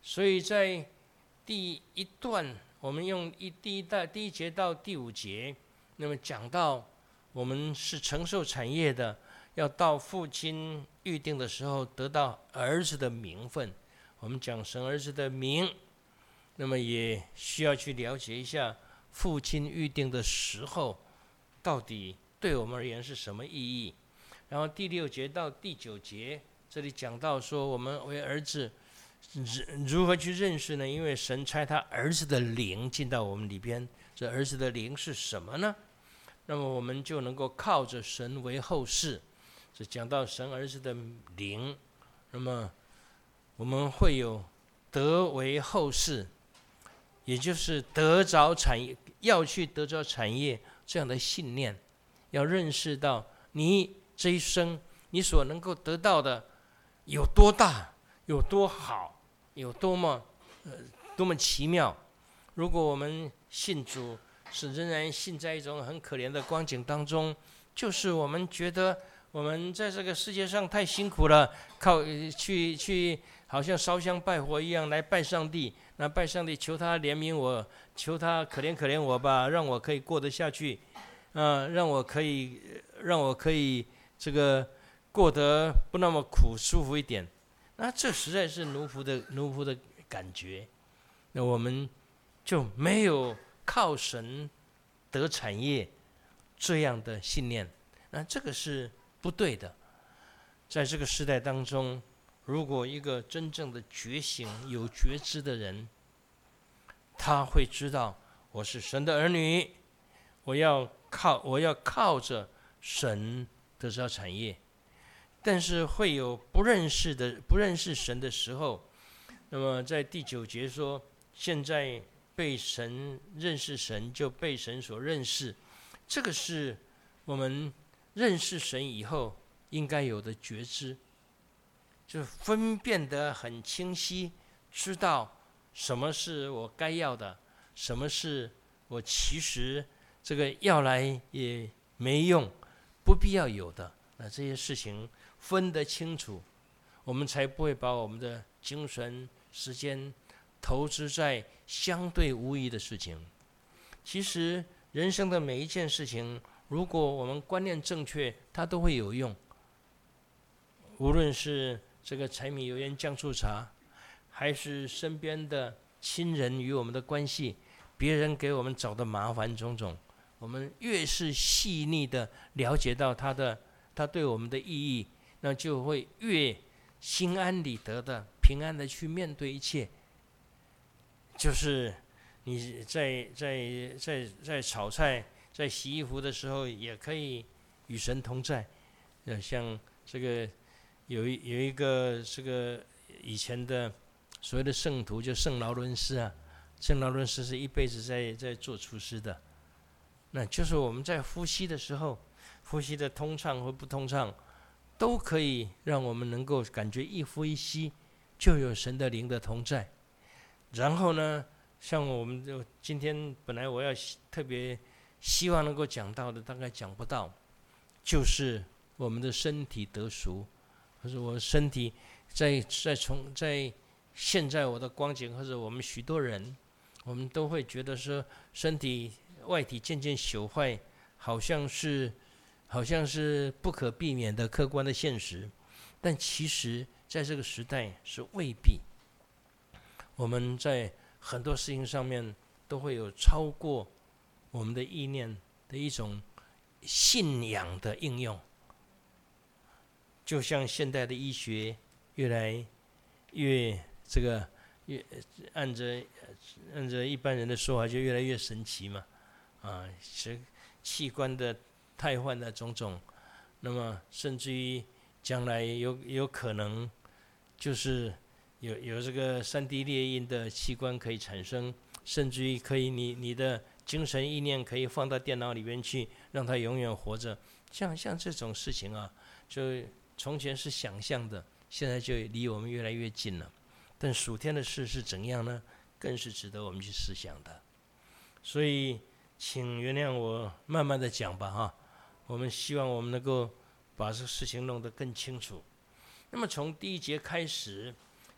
所以在第一段，我们用一第一到第一节到第五节，那么讲到我们是承受产业的，要到父亲预定的时候得到儿子的名分。我们讲神儿子的名，那么也需要去了解一下父亲预定的时候到底对我们而言是什么意义。然后第六节到第九节，这里讲到说我们为儿子如何去认识呢？因为神差他儿子的灵进到我们里边，这儿子的灵是什么呢？那么我们就能够靠着神为后世。这讲到神儿子的灵，那么我们会有得为后世，也就是得着产业，要去得着产业这样的信念，要认识到你这一生你所能够得到的有多大，有多好，有多么呃多么奇妙。如果我们信主是仍然信在一种很可怜的光景当中，就是我们觉得我们在这个世界上太辛苦了，靠去去好像烧香拜佛一样来拜上帝，那拜上帝求他怜悯我，求他可怜可怜我吧，让我可以过得下去，呃，让我可以让我可以这个过得不那么苦，舒服一点。那这实在是奴仆的奴仆的感觉。那我们就没有靠神得产业这样的信念，那这个是不对的。在这个时代当中，如果一个真正的觉醒、有觉知的人，他会知道我是神的儿女，我要靠我要靠着神得到产业。但是会有不认识的不认识神的时候，那么在第九节说，现在被神认识神，就被神所认识，这个是我们认识神以后应该有的觉知，就分辨得很清晰，知道什么是我该要的，什么是我其实这个要来也没用，不必要有的。那这些事情分得清楚，我们才不会把我们的精神时间投资在相对无益的事情。其实人生的每一件事情，如果我们观念正确，它都会有用。无论是这个柴米油盐酱醋茶，还是身边的亲人与我们的关系，别人给我们找的麻烦种种，我们越是细腻的了解到它的它对我们的意义，那就会越心安理得的平安的去面对一切。就是你在在在在炒菜、在洗衣服的时候，也可以与神同在。呃，像这个有一有一个这个以前的所谓的圣徒，就圣劳伦斯啊，圣劳伦斯是一辈子在在做厨师的。那就是我们在呼吸的时候，呼吸的通畅或不通畅，都可以让我们能够感觉一呼一吸就有神的灵的同在。然后呢，像我们就今天本来我要特别希望能够讲到的，大概讲不到，就是我们的身体得赎，或者我身体在在从在现在我的光景，或者我们许多人，我们都会觉得说身体外体渐渐朽坏，好像是好像是不可避免的客观的现实，但其实在这个时代是未必。我们在很多事情上面都会有超过我们的意念的一种信仰的应用，就像现代的医学越来越这个越按着按着一般人的说法，就越来越神奇嘛，啊，是器官的汰换的种种，那么甚至于将来有有可能就是有有这个三 D 列印的器官可以产生，甚至于可以你你的精神意念可以放到电脑里面去，让它永远活着。像像这种事情啊，就从前是想象的，现在就离我们越来越近了。但属天的事是怎样呢？更是值得我们去思想的。所以，请原谅我慢慢的讲吧，哈。我们希望我们能够把这个事情弄得更清楚。那么从第一节开始，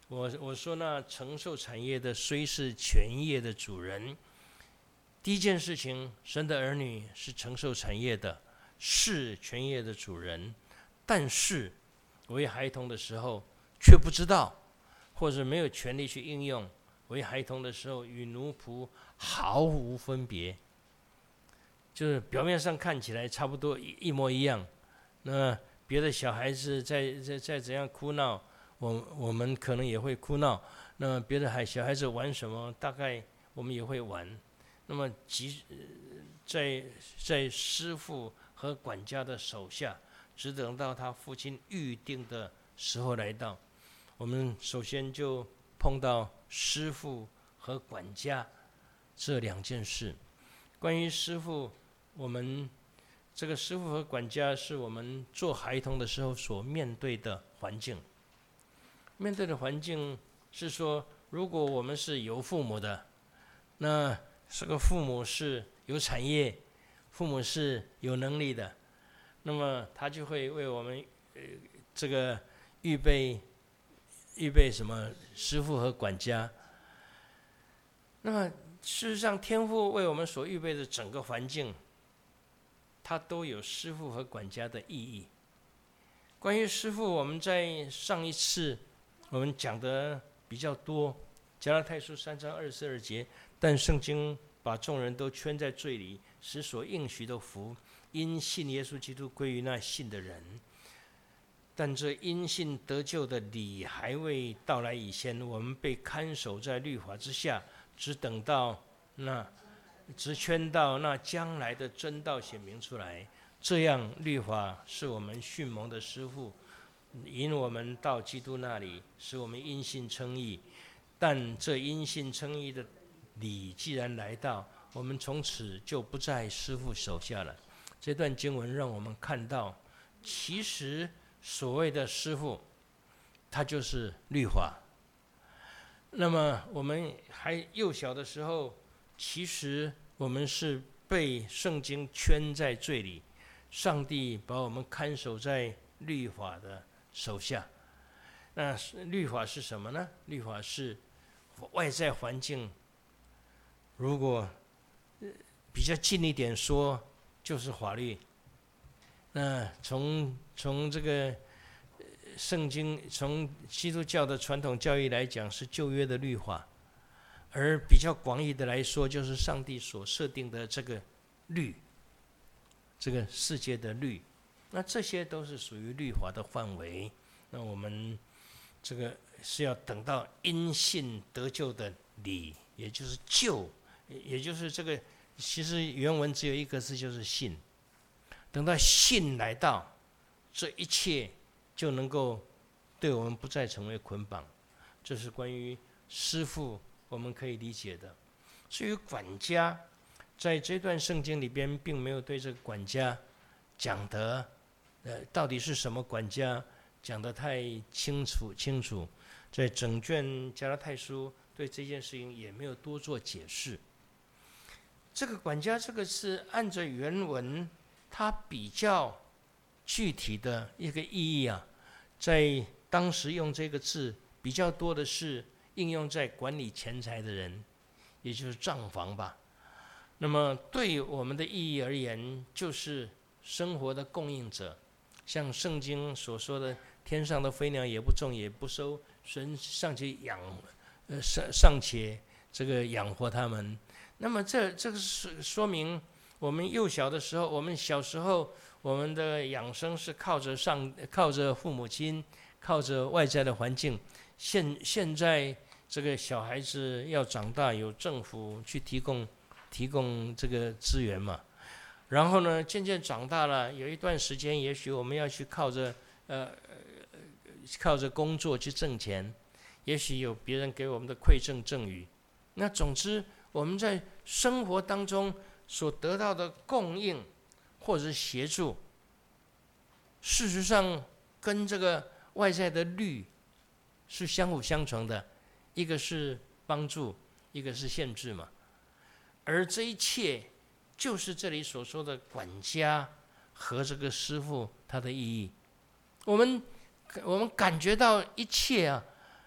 我我说那承受产业的虽是全业的主人，第一件事情，神的儿女是承受产业的，是全业的主人，但是为孩童的时候却不知道，或者没有权利去应用。为孩童的时候与奴仆毫无分别，就是表面上看起来差不多一模一样。那别的小孩子在在在怎样哭闹，我我们可能也会哭闹。那别的孩小孩子玩什么，大概我们也会玩。那么即在在师父和管家的手下，只等到他父亲预定的时候来到，我们首先就碰到师父和管家这两件事。关于师父，我们这个师父和管家是我们做孩童的时候所面对的环境。面对的环境是说，如果我们是有父母的，那这个父母是有产业，父母是有能力的，那么他就会为我们呃这个预备预备什么师父和管家。那么事实上，天父为我们所预备的整个环境，它都有师父和管家的意义。关于师父，我们在上一次我们讲的比较多，加拉太书三章二十二节，但圣经把众人都圈在罪里，使所应许的福因信耶稣基督归于那信的人。但这因信得救的理还未到来以前，我们被看守在律法之下，只等到那直圈到那将来的真道显明出来。这样律法是我们训蒙的师父，引我们到基督那里，使我们因信称义。但这因信称义的理既然来到，我们从此就不在师父手下了。这段经文让我们看到，其实所谓的师父，它就是律法。那么我们还幼小的时候，其实我们是被圣经圈在罪里，上帝把我们看守在律法的手下。那律法是什么呢？律法是外在环境，如果比较近一点说，就是法律。那从从这个圣经，从基督教的传统教义来讲，是旧约的律法；而比较广义的来说，就是上帝所设定的这个律，这个世界的律。那这些都是属于律法的范围。那我们这个是要等到因信得救的理，也就是救，也就是这个，其实原文只有一个字，就是信。等到信来到，这一切就能够对我们不再成为捆绑。这是关于师父我们可以理解的。至于管家，在这段圣经里边并没有对这个管家讲得呃到底是什么管家讲得太清楚清楚。在整卷加拉太书对这件事情也没有多做解释。这个管家这个是按照原文它比较具体的一个意义啊，在当时用这个字比较多的是应用在管理钱财的人，也就是账房吧。那么对我们的意义而言，就是生活的供应者，像圣经所说的，天上的飞鸟也不种也不收，神尚且养，呃尚尚且这个养活他们。那么这这个是说明，我们幼小的时候，我们小时候，我们的养生是靠着上，靠着父母亲，靠着外在的环境。现现在这个小孩子要长大，有政府去提供提供这个资源嘛。然后呢，渐渐长大了，有一段时间，也许我们要去靠着呃靠着工作去挣钱，也许有别人给我们的馈赠赠与。那总之，我们在生活当中所得到的供应或者协助，事实上跟这个外在的律是相辅相成的，一个是帮助，一个是限制嘛。而这一切就是这里所说的管家和这个师父他的意义。我们我们感觉到一切啊，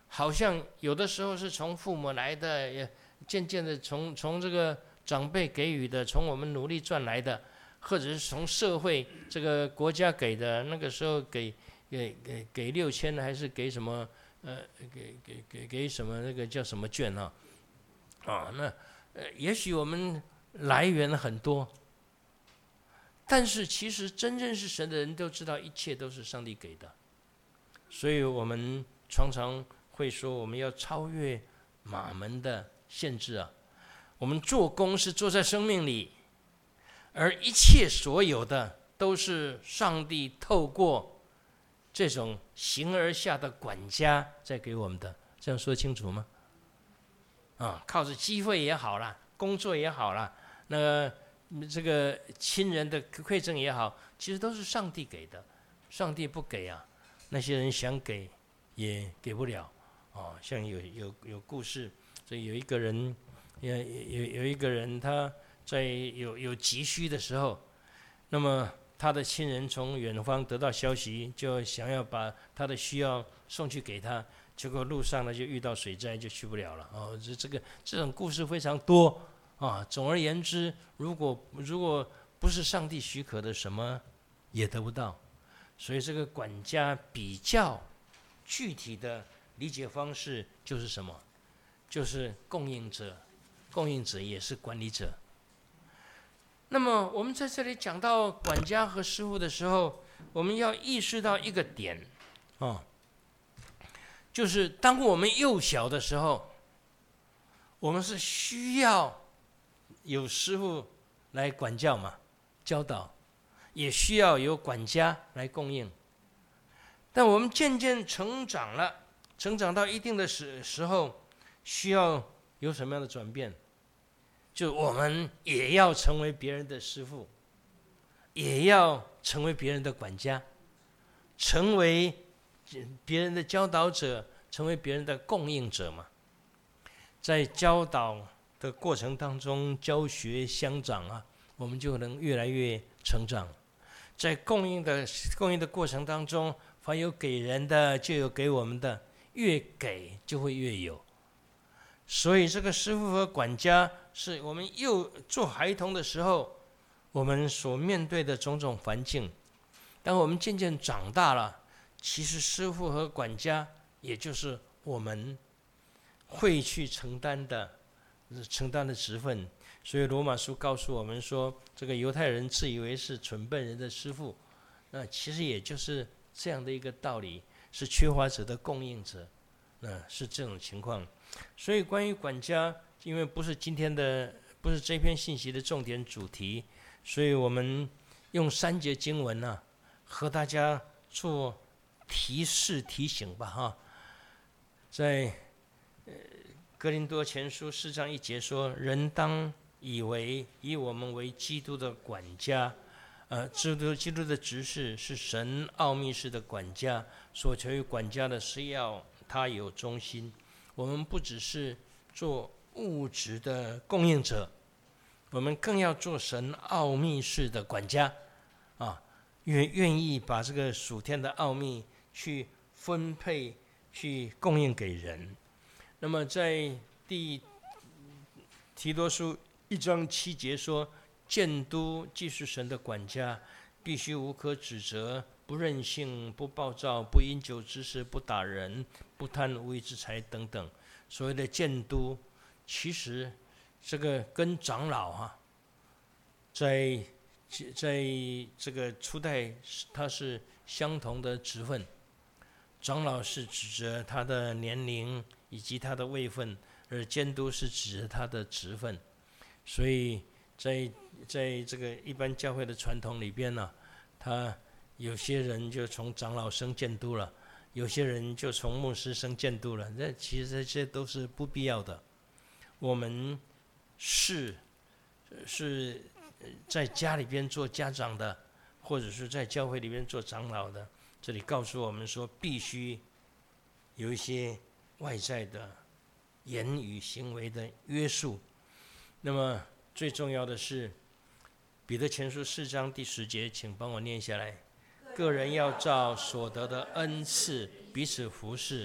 好像有的时候是从父母来的，也渐渐的从从这个长辈给予的，从我们努力赚来的，或者是从社会这个国家给的，那个时候给给给给六千还是给什么呃给给给给什么那个叫什么券啊？啊，那呃也许我们来源很多，但是其实真正是神的人都知道，一切都是上帝给的，所以我们常常会说，我们要超越马门的限制啊。我们做工是做在生命里，而一切所有的都是上帝透过这种形而下的管家在给我们的。这样说清楚吗？啊，靠着机会也好啦，工作也好啦，那个这个亲人的馈赠也好，其实都是上帝给的。上帝不给啊，那些人想给也给不了。哦，像有有有故事，所以有一个人，有有有一个人，他在有有急需的时候，那么他的亲人从远方得到消息，就想要把他的需要送去给他，结果路上呢就遇到水灾，就去不了了。哦，这这个这种故事非常多啊。总而言之，如果如果不是上帝许可的，什么也得不到。所以这个管家比较具体的理解方式就是什么？就是供应者，供应者也是管理者。那么我们在这里讲到管家和师傅的时候，我们要意识到一个点，哦，就是当我们幼小的时候，我们是需要有师傅来管教嘛，教导，也需要有管家来供应。但我们渐渐成长了，成长到一定的时时候，需要有什么样的转变？就我们也要成为别人的师傅，也要成为别人的管家，成为别人的教导者，成为别人的供应者嘛。在教导的过程当中，教学相长啊，我们就能越来越成长。在供应的供应的过程当中，凡有给人的，就有给我们的，越给就会越有。所以这个师傅和管家是我们幼做孩童的时候，我们所面对的种种环境。当我们渐渐长大了，其实师傅和管家也就是我们会去承担的承担的职分。所以罗马书告诉我们说，这个犹太人自以为是蠢笨人的师傅，那其实也就是这样的一个道理，是缺乏者的供应者，那是这种情况。所以关于管家，因为不是今天的，不是这篇信息的重点主题，所以我们用三节经文呢、啊，和大家做提示提醒吧，哈。在呃哥林多前书四章一节说，人当以为以我们为基督的管家，呃，基督基督的执事是神奥秘式的管家，所求于管家的是要他有忠心。我们不只是做物质的供应者，我们更要做神奥秘式的管家，啊，愿愿意把这个属天的奥秘去分配、去供应给人。那么在第提多书一章七节说，监督既是神的管家，必须无可指责，不任性，不暴躁，不饮酒之事，不打人，不贪无义之财等等。所谓的监督，其实这个跟长老哈、啊，在在这个初代他是相同的职分。长老是指着他的年龄以及他的位分，而监督是指着他的职分。所以在在这个一般教会的传统里边呢、啊，他有些人就从长老升监督了，有些人就从牧师升监督了。那其实这些都是不必要的。我们是是在家里边做家长的，或者是在教会里边做长老的。这里告诉我们说，必须有一些外在的言语行为的约束。那么最重要的是，彼得前书四章第十节，请帮我念下来。个人要照所得的恩赐彼此服侍，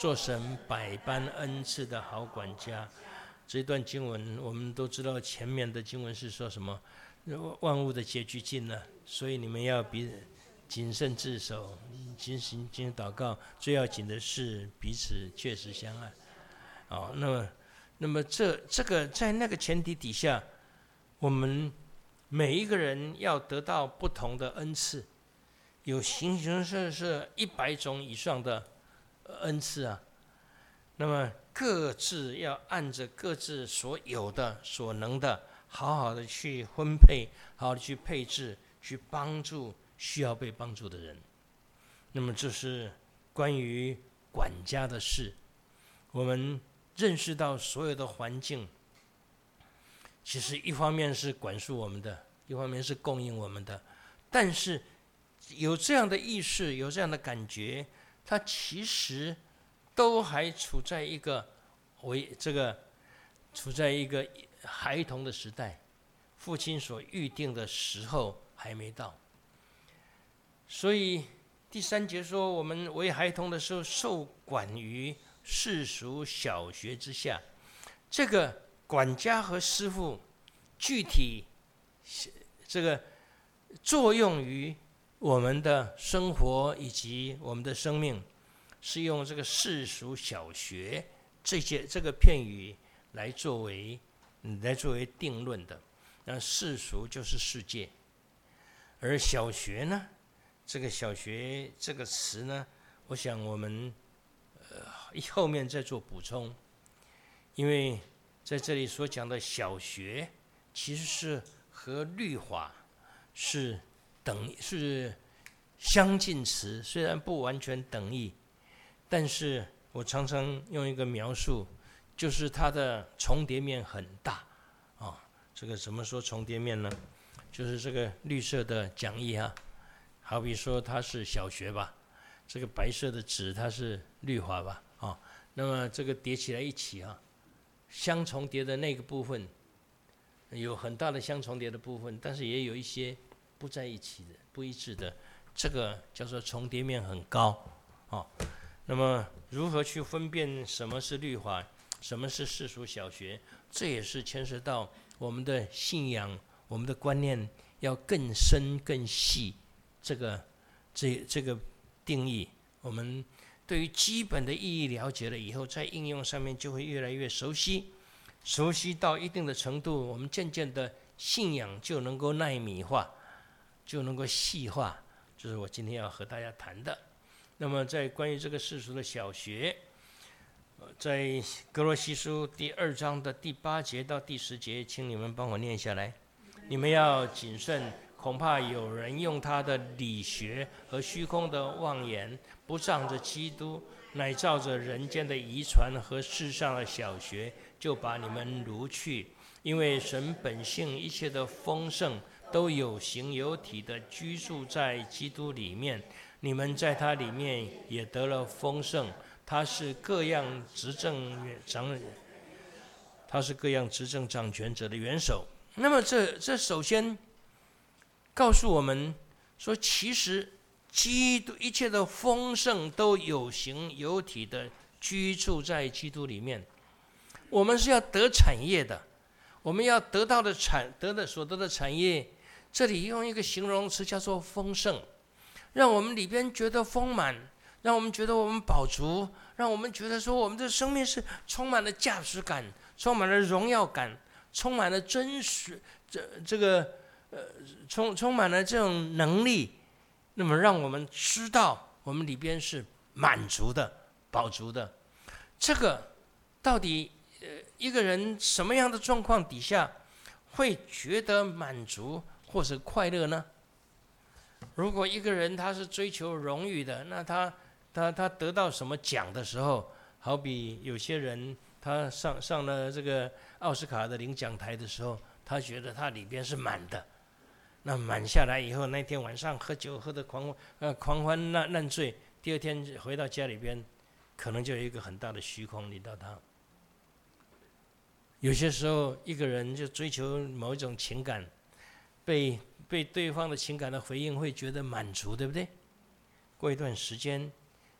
做神百般恩赐的好管家。这一段经文我们都知道，前面的经文是说什么？万物的结局近了，所以你们要彼谨慎自守，谨行谨祷告。最要紧的是彼此确实相爱。哦，那么，那么这这个在那个前提底下，我们每一个人要得到不同的恩赐，有形形色色一百种以上的恩赐啊。那么各自要按着各自所有的、所能的，好好的去分配，好好的去配置，去帮助需要被帮助的人。那么这是关于管家的事。我们认识到所有的环境，其实一方面是管束我们的，一方面是供应我们的。但是有这样的意识，有这样的感觉，它其实都还处在一个为这个处在一个孩童的时代，父亲所预定的时候还没到。所以第三节说，我们为孩童的时候，受管于世俗小学之下。这个管家和师傅具体这个作用于我们的生活以及我们的生命，是用这个世俗小学这些这个片语来作为来作为定论的。那世俗就是世界，而小学呢，这个小学这个词呢，我想我们呃后面再做补充，因为在这里所讲的小学，其实是和律法是等是相近词，虽然不完全等义，但是我常常用一个描述，就是它的重叠面很大啊、哦。这个怎么说重叠面呢？就是这个绿色的讲义啊，好比说它是小学吧，这个白色的纸它是律法吧，啊、哦，那么这个叠起来一起啊，相重叠的那个部分有很大的相重叠的部分，但是也有一些不在一起的、不一致的，这个叫做重叠面很高啊、哦。那么如何去分辨什么是律法，什么是世俗小学？这也是牵涉到我们的信仰、我们的观念要更深更细。这个这这个定义，我们对于基本的意义了解了以后，在应用上面就会越来越熟悉。熟悉到一定的程度，我们渐渐的信仰就能够奈米化，就能够细化。这是我今天要和大家谈的。那么在关于这个世俗的小学，在哥罗西书第二章的第八节到第十节，请你们帮我念下来。你们要谨慎，恐怕有人用他的理学和虚空的妄言，不仗着基督，乃照着人间的遗传和世上的小学，就把你们掳去。因为神本性一切的丰盛，都有形有体的居住在基督里面，你们在他里面也得了丰盛。他是各样执政掌，他是各样执政掌权者的元首。那么这这首先告诉我们说，其实基督一切的丰盛都有形有体的居住在基督里面。我们是要得产业的，我们要得到的产得的所得的产业，这里用一个形容词叫做丰盛，让我们里边觉得丰满，让我们觉得我们饱足，让我们觉得说我们的生命是充满了价值感，充满了荣耀感，充满了真实，这这个呃充充满了这种能力，那么让我们知道我们里边是满足的、饱足的。这个到底呃一个人什么样的状况底下会觉得满足或者快乐呢？如果一个人他是追求荣誉的，那他他他得到什么奖的时候，好比有些人他上上了这个奥斯卡的领奖台的时候，他觉得他里边是满的，那满下来以后，那天晚上喝酒喝得狂呃狂欢烂烂醉，第二天回到家里边，可能就有一个很大的虚空临到他。有些时候一个人就追求某一种情感，被被对方的情感的回应会觉得满足，对不对？过一段时间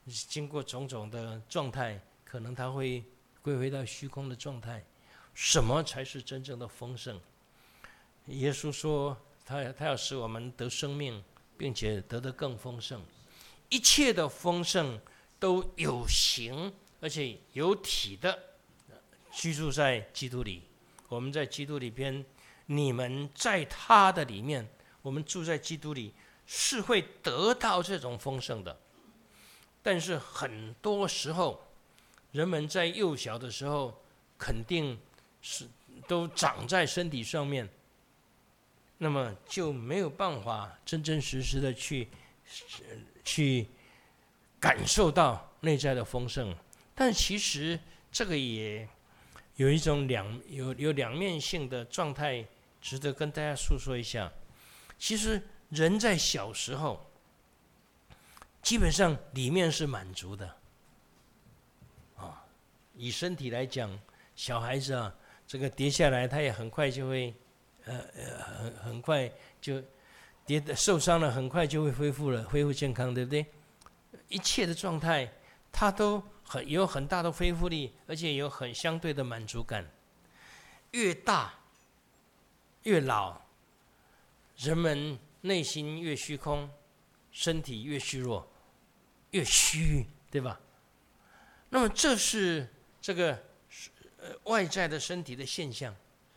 经过种种的状态，可能他会归回到虚空的状态。什么才是真正的丰盛？耶稣说他他要使我们得生命，并且得得更丰盛。一切的丰盛都有形而且有体的居住在基督里。我们在基督里边，你们在他的里面，我们住在基督里，是会得到这种丰盛的。但是很多时候，人们在幼小的时候，肯定是都长在身体上面，那么就没有办法真真实实的去去感受到内在的丰盛。但其实这个也有一种两有有两面性的状态，值得跟大家诉说一下。其实人在小时候，基本上里面是满足的，啊，以身体来讲，小孩子啊，这个跌下来，他也很快就会，呃呃，很很快就跌受伤了，很快就会恢复了，恢复健康，对不对？一切的状态，他都很有很大的恢复力，而且有很相对的满足感。越大越老，人们内心越虚空，身体越虚弱，越虚，对吧？那么这是这个呃外在的身体的现象。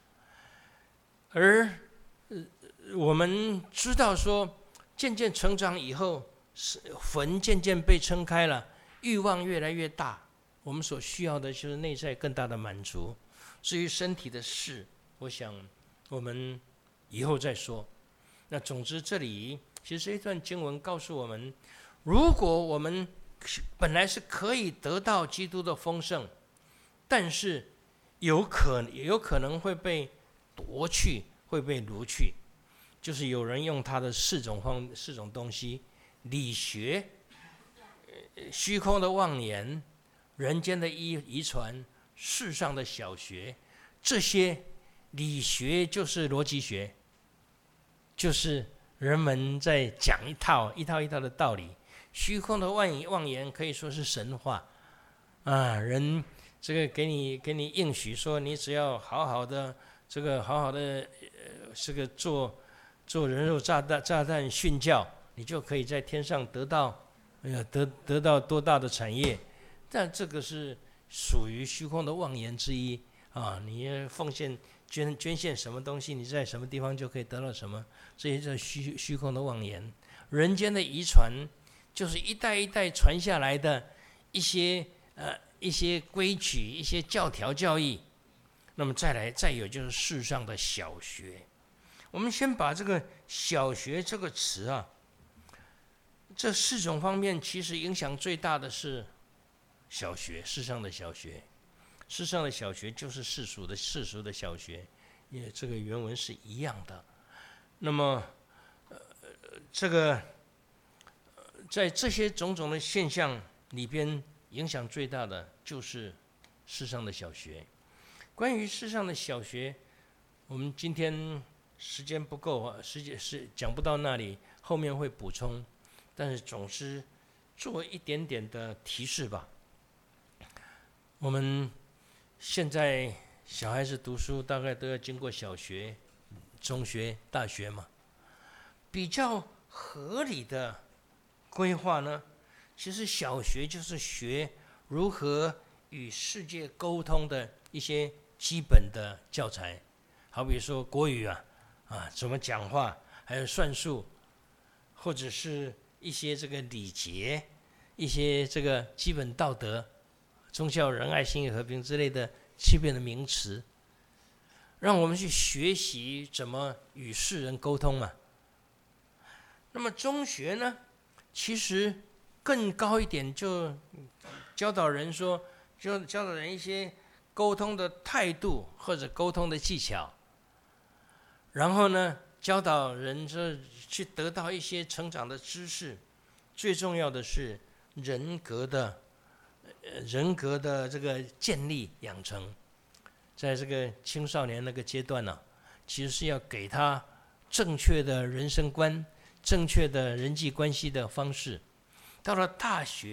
而呃我们知道说，渐渐成长以后，魂渐渐被撑开了，欲望越来越大，我们所需要的就是内在更大的满足。至于身体的事，我想我们以后再说。那总之，这里其实这一段经文告诉我们，如果我们本来是可以得到基督的丰盛，但是有可有可能会被夺去，会被掳去，就是有人用他的四种方四种东西：理学、虚空的妄言、人间的遗遗传、世上的小学。这些理学就是逻辑学，就是人们在讲一套一套一套的道理。虚空的妄妄言可以说是神话啊，人这个给你给你应许说，你只要好好的这个好好的呃这个做做人肉炸弹炸弹训教，你就可以在天上得到呃得得到多大的产业。但这个是属于虚空的妄言之一啊！你奉献捐捐献什么东西，你在什么地方就可以得到什么，这些是虚虚空的妄言。人间的遗传就是一代一代传下来的一些呃一些规矩、一些教条教义。那么再来再有就是世上的小学。我们先把这个小学这个词啊，这四种方面其实影响最大的是小学，世上的小学。世上的小学就是世俗的世俗的小学，也这个原文是一样的。那么，呃，这个在这些种种的现象里边，影响最大的就是世上的小学。关于世上的小学，我们今天时间不够啊，时间是讲不到那里，后面会补充。但是总是做一点点的提示吧。我们现在小孩子读书大概都要经过小学、中学、大学嘛。比较合理的规划呢，其实小学就是学如何与世界沟通的一些基本的教材，好比说国语啊，啊怎么讲话，还有算术，或者是一些这个礼节，一些这个基本道德。忠孝仁爱信义和平之类的基本的名词，让我们去学习怎么与世人沟通嘛。那么中学呢，其实更高一点，就教导人说，就教导人一些沟通的态度或者沟通的技巧，然后呢，教导人说去得到一些成长的知识。最重要的是人格的。人格的这个建立养成，在这个青少年那个阶段呢、啊，其实是要给他正确的人生观、正确的人际关系的方式。到了大学，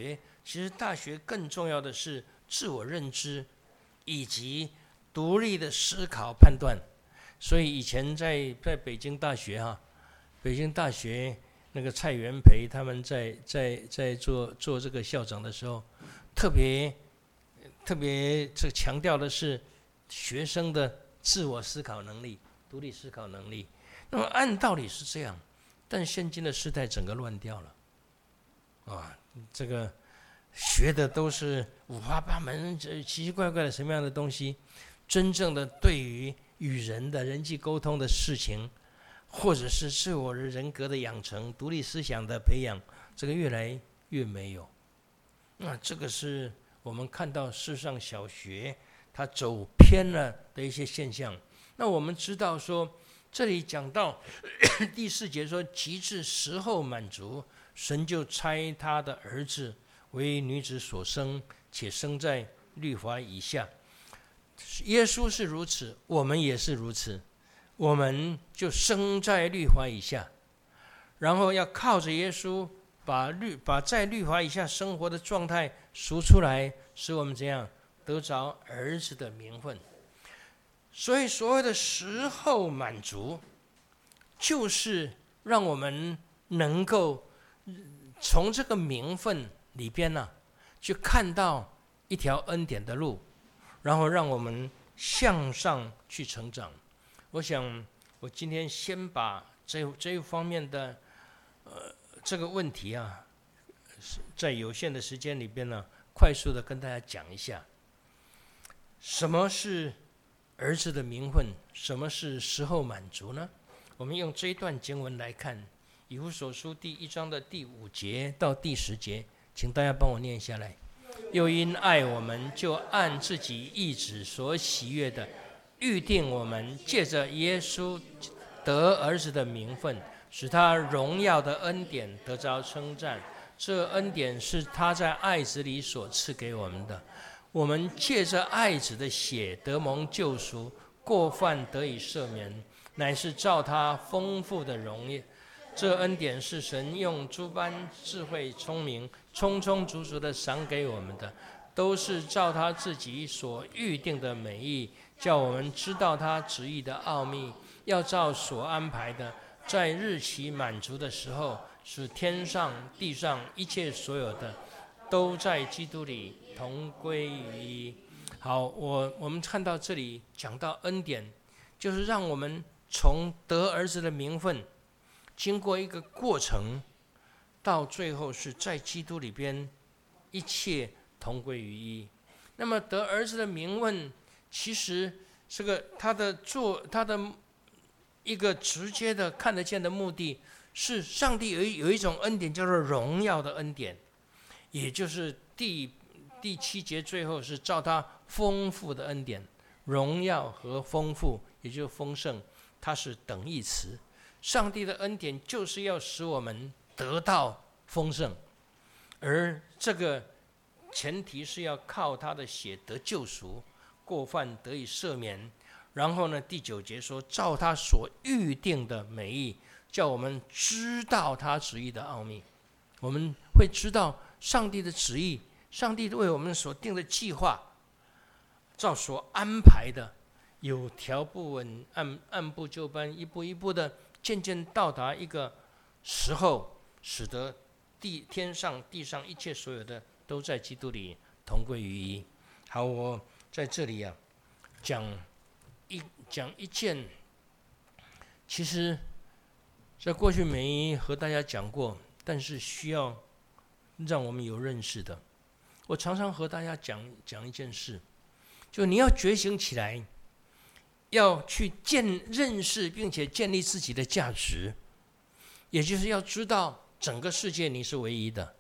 其实大学更重要的是自我认知以及独立的思考判断。所以以前在在北京大学哈、啊，北京大学那个蔡元培他们在在在做做这个校长的时候，特别特别这强调的是学生的自我思考能力、独立思考能力。那么按道理是这样，但现今的时代整个乱掉了，啊，这个学的都是五花八门、奇奇怪怪的什么样的东西，真正的对于与人的人际沟通的事情，或者是自我人格的养成、独立思想的培养，这个越来越没有。那这个是我们看到世上小学它走偏了的一些现象。那我们知道说，这里讲到第四节说，及至时候满足，神就差他的儿子为女子所生，且生在律法以下。耶稣是如此，我们也是如此，我们就生在律法以下，然后要靠着耶稣把律把在律法以下生活的状态赎出来，使我们怎样得着儿子的名分。所以所谓的时候满足，就是让我们能够从这个名分里边呢、啊，去看到一条恩典的路，然后让我们向上去成长。我想我今天先把这这一方面的呃这个问题啊，在有限的时间里边呢，快速的跟大家讲一下，什么是儿子的名分，什么是时候满足呢？我们用这一段经文来看，以弗所书第一章的第五节到第十节，请大家帮我念下来。又因爱我们，就按自己意旨所喜悦的，预定我们借着耶稣得儿子的名分，使他荣耀的恩典得着称赞。这恩典是他在爱子里所赐给我们的。我们借着爱子的血得蒙救赎，过犯得以赦免，乃是照他丰富的荣耀。这恩典是神用诸般智慧聪明充充足足的赏给我们的，都是照他自己所预定的美意，叫我们知道他旨意的奥秘，要照所安排的，在日期满足的时候，使天上地上一切所有的都在基督里同归于一。好，我我们看到这里讲到恩典，就是让我们从得儿子的名分，经过一个过程，到最后是在基督里边一切同归于一。那么得儿子的名分，其实这个他的做他的一个直接的看得见的目的是，上帝有一有一种恩典叫做荣耀的恩典，也就是第第七节最后是照他丰富的恩典，荣耀和丰富也就是丰盛，它是等义词。上帝的恩典就是要使我们得到丰盛，而这个前提是要靠他的血得救赎，过犯得以赦免。然后呢，第九节说，照他所预定的美意，叫我们知道他旨意的奥秘。我们会知道上帝的旨意，上帝为我们所定的计划，照所安排的，有条不紊，按按部就班，一步一步的渐渐到达一个时候，使得地天上地上一切所有的都在基督里同归于一。好，我在这里啊讲一讲一件，其实在过去没和大家讲过，但是需要让我们有认识的。我常常和大家讲讲一件事，就你要觉醒起来，要去建认识并且建立自己的价值，也就是要知道整个世界你是唯一的。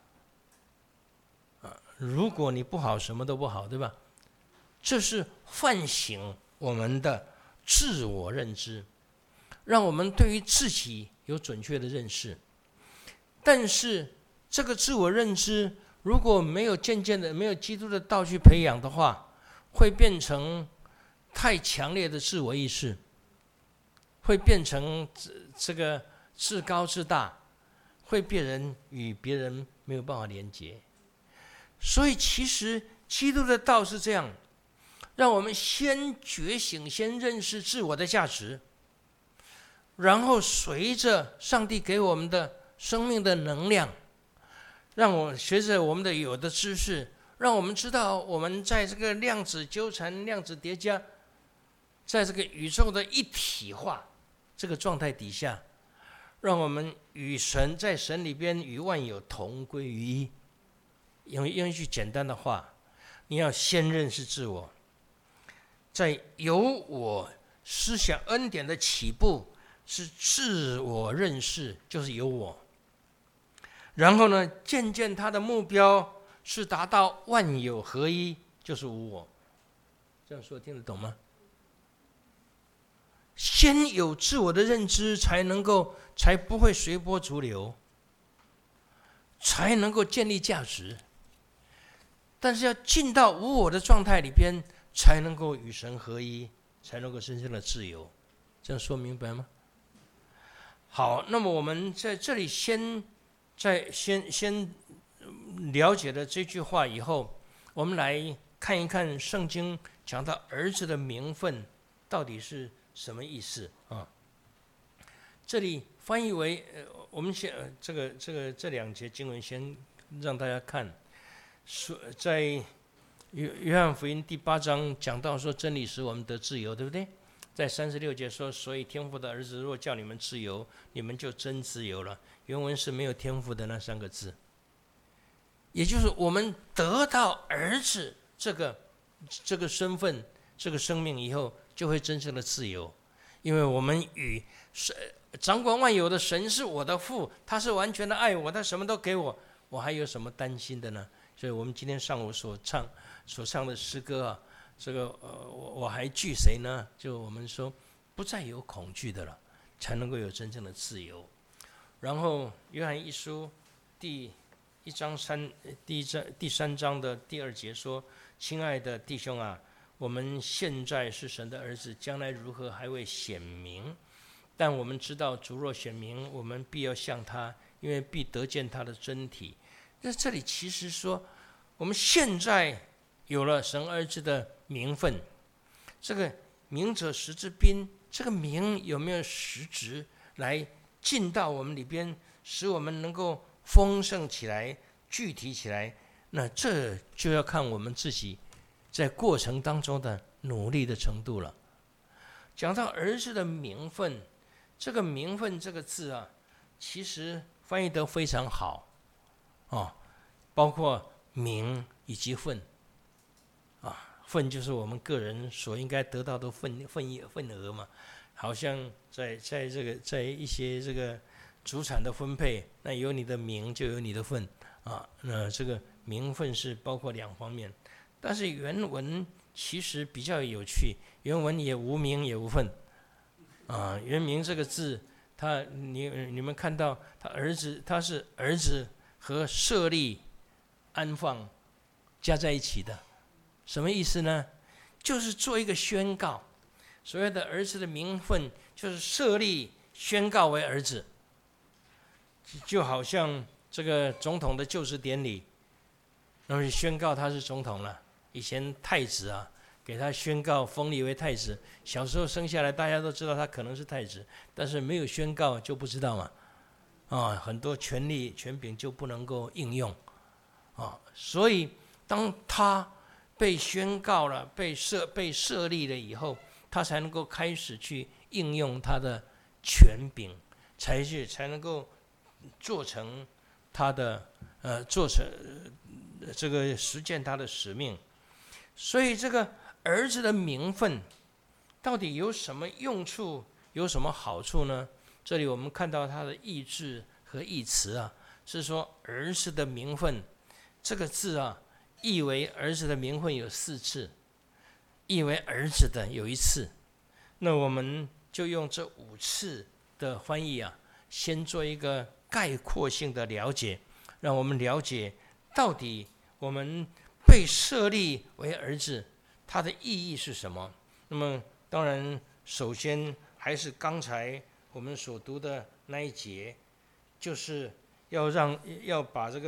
啊，如果你不好，什么都不好，对吧？这是唤醒我们的自我认知，让我们对于自己有准确的认识。但是这个自我认知如果没有渐渐的没有基督的道去培养的话，会变成太强烈的自我意识，会变成这个自高自大，会变人与别人没有办法连结。 所以其实基督的道是这样，让我们先觉醒，先认识自我的价值，然后随着上帝给我们的生命的能量，让我随着我们的有的知识，让我们知道我们在这个量子纠缠、量子叠加，在这个宇宙的一体化这个状态底下，让我们与神在神里边与万有同归于一。用用一句简单的话，你要先认识自我，在有我思想恩典的起步是自我认识，就是有我。然后呢，渐渐他的目标是达到万有合一，就是无我。这样说听得懂吗？先有自我的认知，才能够，才不会随波逐流，才能够建立价值。但是要进到无我的状态里边，才能够与神合一，才能够真正的自由。这样说明白吗？好，那么我们在这里先在先先了解了这句话以后，我们来看一看圣经讲到儿子的名分到底是什么意思啊？这里翻译为，呃、我们先、呃、这个这个这两节经文先让大家看。在约约翰福音第八章讲到说，真理使我们得自由，对不对？在三十六节说，所以天父的儿子若叫你们自由，你们就真自由了。原文是没有天父的那三个字，也就是我们得到儿子这个这个身份、这个生命以后，就会真正的自由，因为我们与神掌管万有的神是我的父，他是完全的爱我，他什么都给我，我还有什么担心的呢？所以我们今天上午所唱所唱的诗歌啊，这个呃，我我还惧谁呢？就我们说，不再有恐惧的了，才能够有真正的自由。然后约翰一书第一章三第一章第三章的第二节说：“亲爱的弟兄啊，我们现在是神的儿子，将来如何还未显明。但我们知道，主若显明，我们必要像他，因为必得见他的真体。”在这里其实说，我们现在有了神儿子的名分，这个名者实之宾，这个名有没有实质来进到我们里边，使我们能够丰盛起来、具体起来？那这就要看我们自己在过程当中的努力的程度了。讲到儿子的名分，这个名分这个字啊，其实翻译得非常好。哦，包括名以及份，啊，份就是我们个人所应该得到的份份份额嘛。好像在在这个在一些这个祖产的分配，那有你的名就有你的份啊。那这个名分是包括两方面，但是原文其实比较有趣，原文也无名也无份啊。原名这个字，他你你们看到他儿子，他是儿子和设立、安放加在一起的，什么意思呢？就是做一个宣告。所谓的儿子的名分，就是设立、宣告为儿子，就好像这个总统的就职典礼，那么宣告他是总统了。以前太子啊，给他宣告封立为太子，小时候生下来，大家都知道他可能是太子，但是没有宣告就不知道嘛。啊，很多权力权柄就不能够应用，啊，所以当他被宣告了、被设被设立了以后，他才能够开始去应用他的权柄，才去才能够做成他的呃做成这个实践他的使命。所以这个儿子的名分到底有什么用处，有什么好处呢？这里我们看到他的意志和义词啊，是说儿子的名分这个字啊，译为儿子的名分有四次，译为儿子的有一次。那我们就用这五次的翻译啊，先做一个概括性的了解，让我们了解到底我们被设立为儿子，它的意义是什么。那么当然，首先还是刚才我们所读的那一节，就是要让要把这个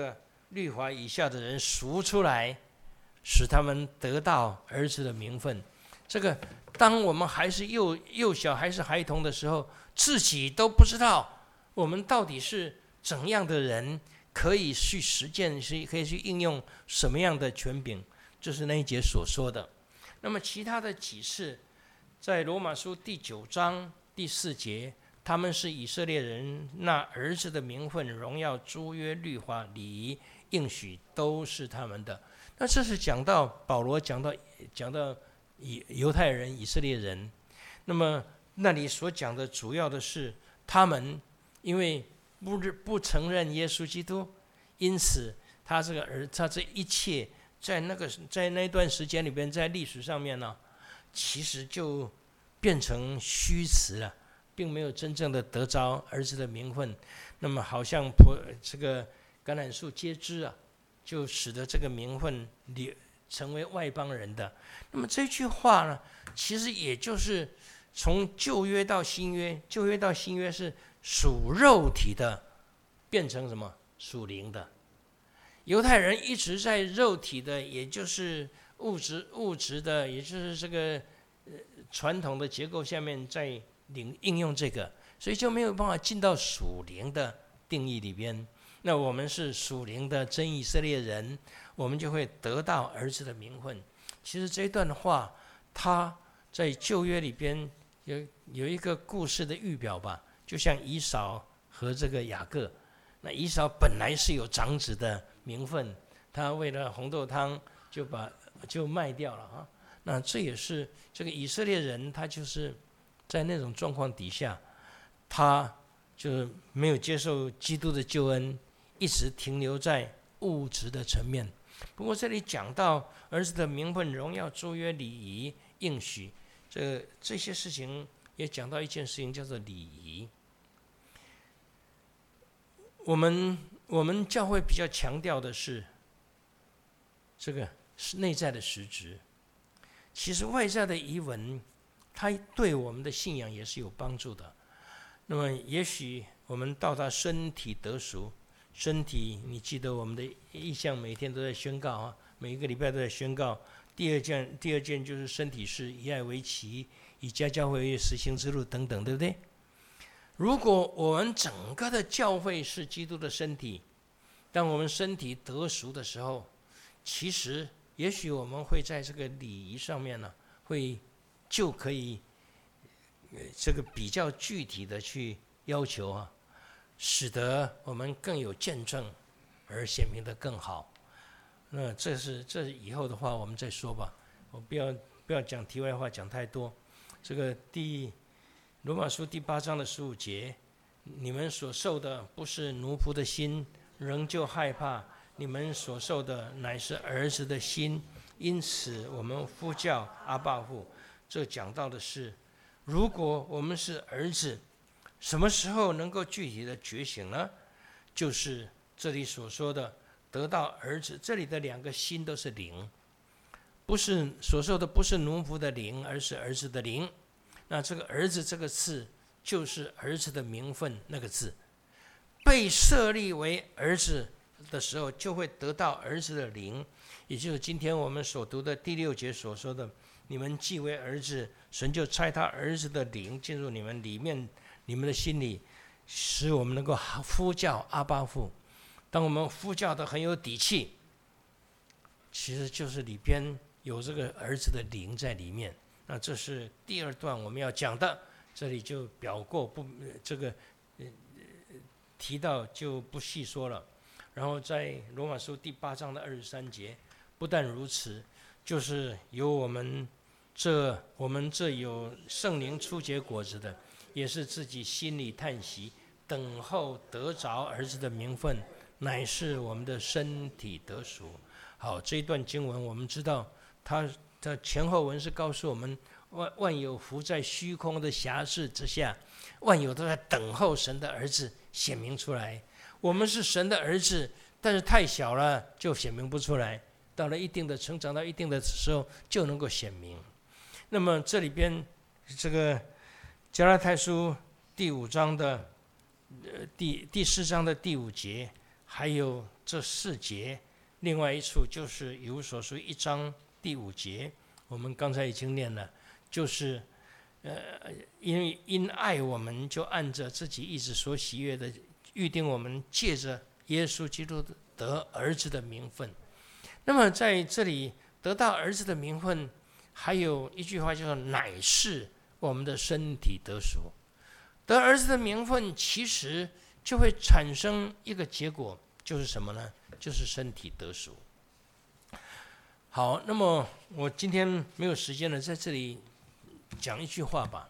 律法以下的人赎出来，使他们得到儿子的名分。这个当我们还是幼幼小还是孩童的时候，自己都不知道我们到底是怎样的人，可以去实践，是可以去应用什么样的权柄，就是那一节所说的。那么其他的几次，在罗马书第九章第四节，他们是以色列人，那儿子的名分、荣耀、诸约、律法、礼仪、应许都是他们的。那这是讲到保罗讲到讲到以犹太人、以色列人，那么那里所讲的主要的是他们因为不不承认耶稣基督，因此他这个儿他这一切在那个在那段时间里边，在历史上面呢，其实就变成虚词了，并没有真正的得着儿子的名分。那么好像这个橄榄树皆枝啊，就使得这个名分成为外邦人的。那么这句话呢，其实也就是从旧约到新约，旧约到新约是属肉体的，变成什么？属灵的。犹太人一直在肉体的，也就是物质物质的，也就是这个呃传统的结构下面在领应用这个，所以就没有办法进到属灵的定义里边。那我们是属灵的真以色列人，我们就会得到儿子的名分。其实这段话，它在旧约里边有有一个故事的预表吧，就像以扫和这个雅各。那以扫本来是有长子的名分，他为了红豆汤就把就卖掉了啊。那这也是这个以色列人，他就是在那种状况底下，他就没有接受基督的救恩，一直停留在物质的层面。不过这里讲到儿子的名分、荣耀、诸约、礼仪、应许，这这些事情也讲到一件事情，叫做礼仪。我们我们教会比较强调的是这个是内在的实质，其实外在的仪文，它对我们的信仰也是有帮助的。那么也许我们到达身体得赎，身体你记得我们的意向每天都在宣告啊，每一个礼拜都在宣告。第二件第二件就是身体是以爱为旗，以家教会为实行之路等等，对不对？如果我们整个的教会是基督的身体，当我们身体得赎的时候，其实也许我们会在这个礼仪上面呢，会就可以这个比较具体的去要求啊，使得我们更有见证，而显明得更好。那这是这是以后的话我们再说吧，我不要不要讲题外话讲太多。这个第罗马书第八章的十五节，你们所受的不是奴仆的心，仍旧害怕；你们所受的乃是儿子的心，因此我们呼叫阿爸父。这讲到的是，如果我们是儿子，什么时候能够具体的觉醒呢？就是这里所说的得到儿子，这里的两个心都是灵，不是所受的不是奴仆的灵，而是儿子的灵。那这个儿子这个字，就是儿子的名分那个字，被设立为儿子的时候，就会得到儿子的灵，也就是今天我们所读的第六节所说的，你们既为儿子，神就差他儿子的灵进入你们里面，你们的心里，使我们能够呼叫阿爸父。当我们呼叫的很有底气，其实就是里边有这个儿子的灵在里面。那这是第二段我们要讲的，这里就表过不这个、呃、提到就不细说了。然后在罗马书第八章的二十三节，不但如此，就是有我们这我们这有圣灵初结果子的，也是自己心里叹息，等候得着儿子的名分，乃是我们的身体得赎。好，这一段经文我们知道它的前后文是告诉我们，万万有伏在虚空的辖制之下，万有都在等候神的儿子显明出来。我们是神的儿子，但是太小了就显明不出来，到了一定的成长到一定的时候就能够显明。那么这里边这个加拉太书第五章的、呃、第第四章的第五节，还有这四节，另外一处就是以弗所书一章第五节，我们刚才已经念了，就是呃，因为因爱我们，就按着自己意志所喜悦的，预定我们借着耶稣基督得儿子的名分。那么在这里得到儿子的名分，还有一句话叫做乃是我们的身体得赎。得儿子的名分，其实就会产生一个结果，就是什么呢？就是身体得赎。好，那么我今天没有时间了，在这里讲一句话吧。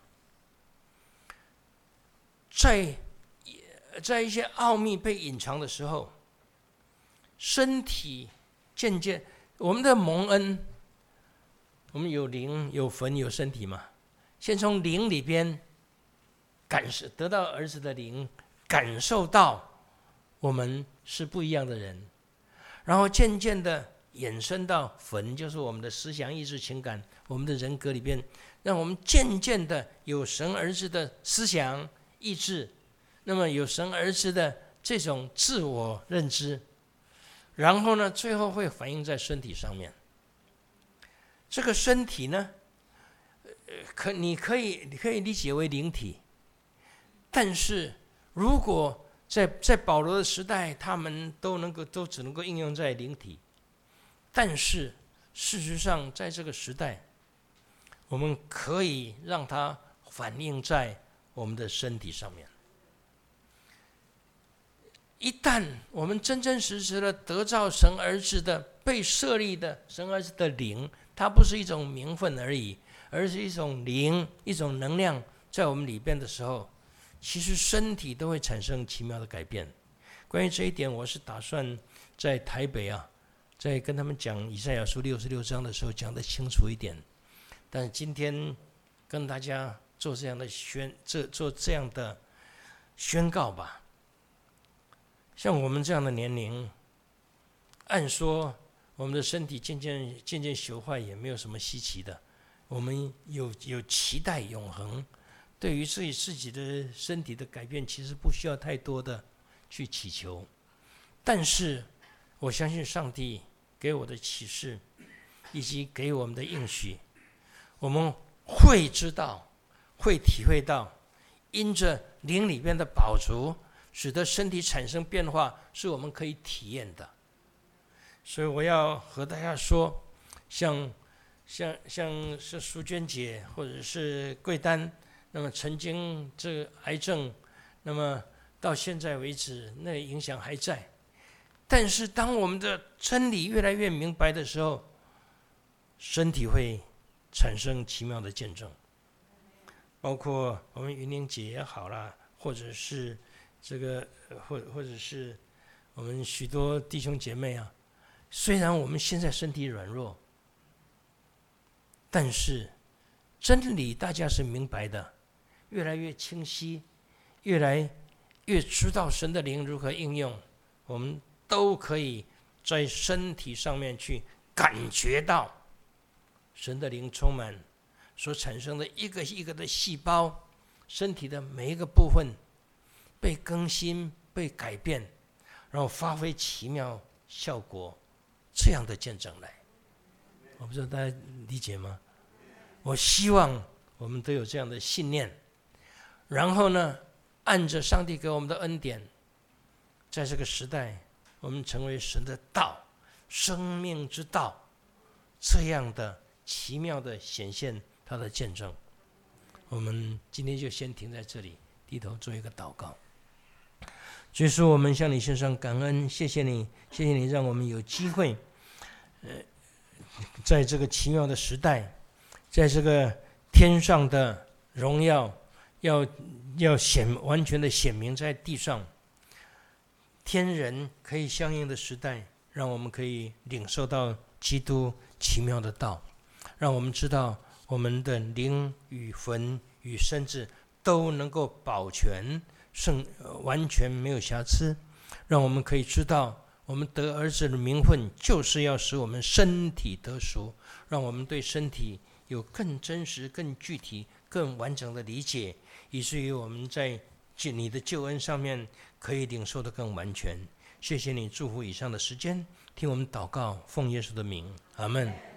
在在一些奥秘被隐藏的时候，身体渐渐，我们的蒙恩，我们有灵、有魂、有身体嘛。先从灵里边感受得到儿子的灵，感受到我们是不一样的人，然后渐渐的衍生到魂，就是我们的思想、意志、情感，我们的人格里边，让我们渐渐的有神儿子的思想、意志，那么有神儿子的这种自我认知，然后呢，最后会反映在身体上面。这个身体呢，可你可以你可以理解为灵体。但是，如果在在保罗的时代，他们都能够都只能够应用在灵体，但是事实上，在这个时代，我们可以让它反映在我们的身体上面。一旦我们真真实实的得到神儿子的被设立的神儿子的灵，它不是一种名分而已，而是一种灵，一种能量在我们里边的时候，其实身体都会产生奇妙的改变。关于这一点，我是打算在台北啊，在跟他们讲以赛亚书六十六章的时候讲得清楚一点。但是今天跟大家做这样的宣，这做这样的宣告吧。像我们这样的年龄，按说我们的身体渐渐渐渐朽坏，也没有什么稀奇的。我们有有期待永恒。对于自己自己的身体的改变，其实不需要太多的去祈求，但是我相信上帝给我的启示，以及给我们的应许，我们会知道，会体会到，因着灵里边的饱足，使得身体产生变化，是我们可以体验的。所以我要和大家说，像像像是淑娟姐或者是桂丹。那么曾经这个癌症，那么到现在为止，那影响还在。但是当我们的真理越来越明白的时候，身体会产生奇妙的见证。包括我们云玲姐也好啦，或者是这个，或或者是我们许多弟兄姐妹啊，虽然我们现在身体软弱，但是真理大家是明白的。越来越清晰，越来越知道神的灵如何应用，我们都可以在身体上面去感觉到神的灵充满所产生的一个一个的细胞，身体的每一个部分被更新、被改变，然后发挥奇妙效果，这样的见证来。我不知道大家理解吗？我希望我们都有这样的信念。然后呢，按着上帝给我们的恩典，在这个时代，我们成为神的道，生命之道，这样的奇妙的显现他的见证。我们今天就先停在这里，低头做一个祷告。主耶稣，我们向你献上感恩，谢谢你，谢谢你让我们有机会，呃，在这个奇妙的时代，在这个天上的荣耀。要要显完全的显明在地上，天人可以相应的时代，让我们可以领受到基督奇妙的道，让我们知道我们的灵与魂与身子都能够保全，圣完全没有瑕疵，让我们可以知道我们得儿子的名分，就是要使我们身体得赎，让我们对身体有更真实、更具体、更完整的理解，以至于我们在你的救恩上面可以领受得更完全。 谢谢你祝福以上的时间，听我们祷告，奉耶稣的名，阿们。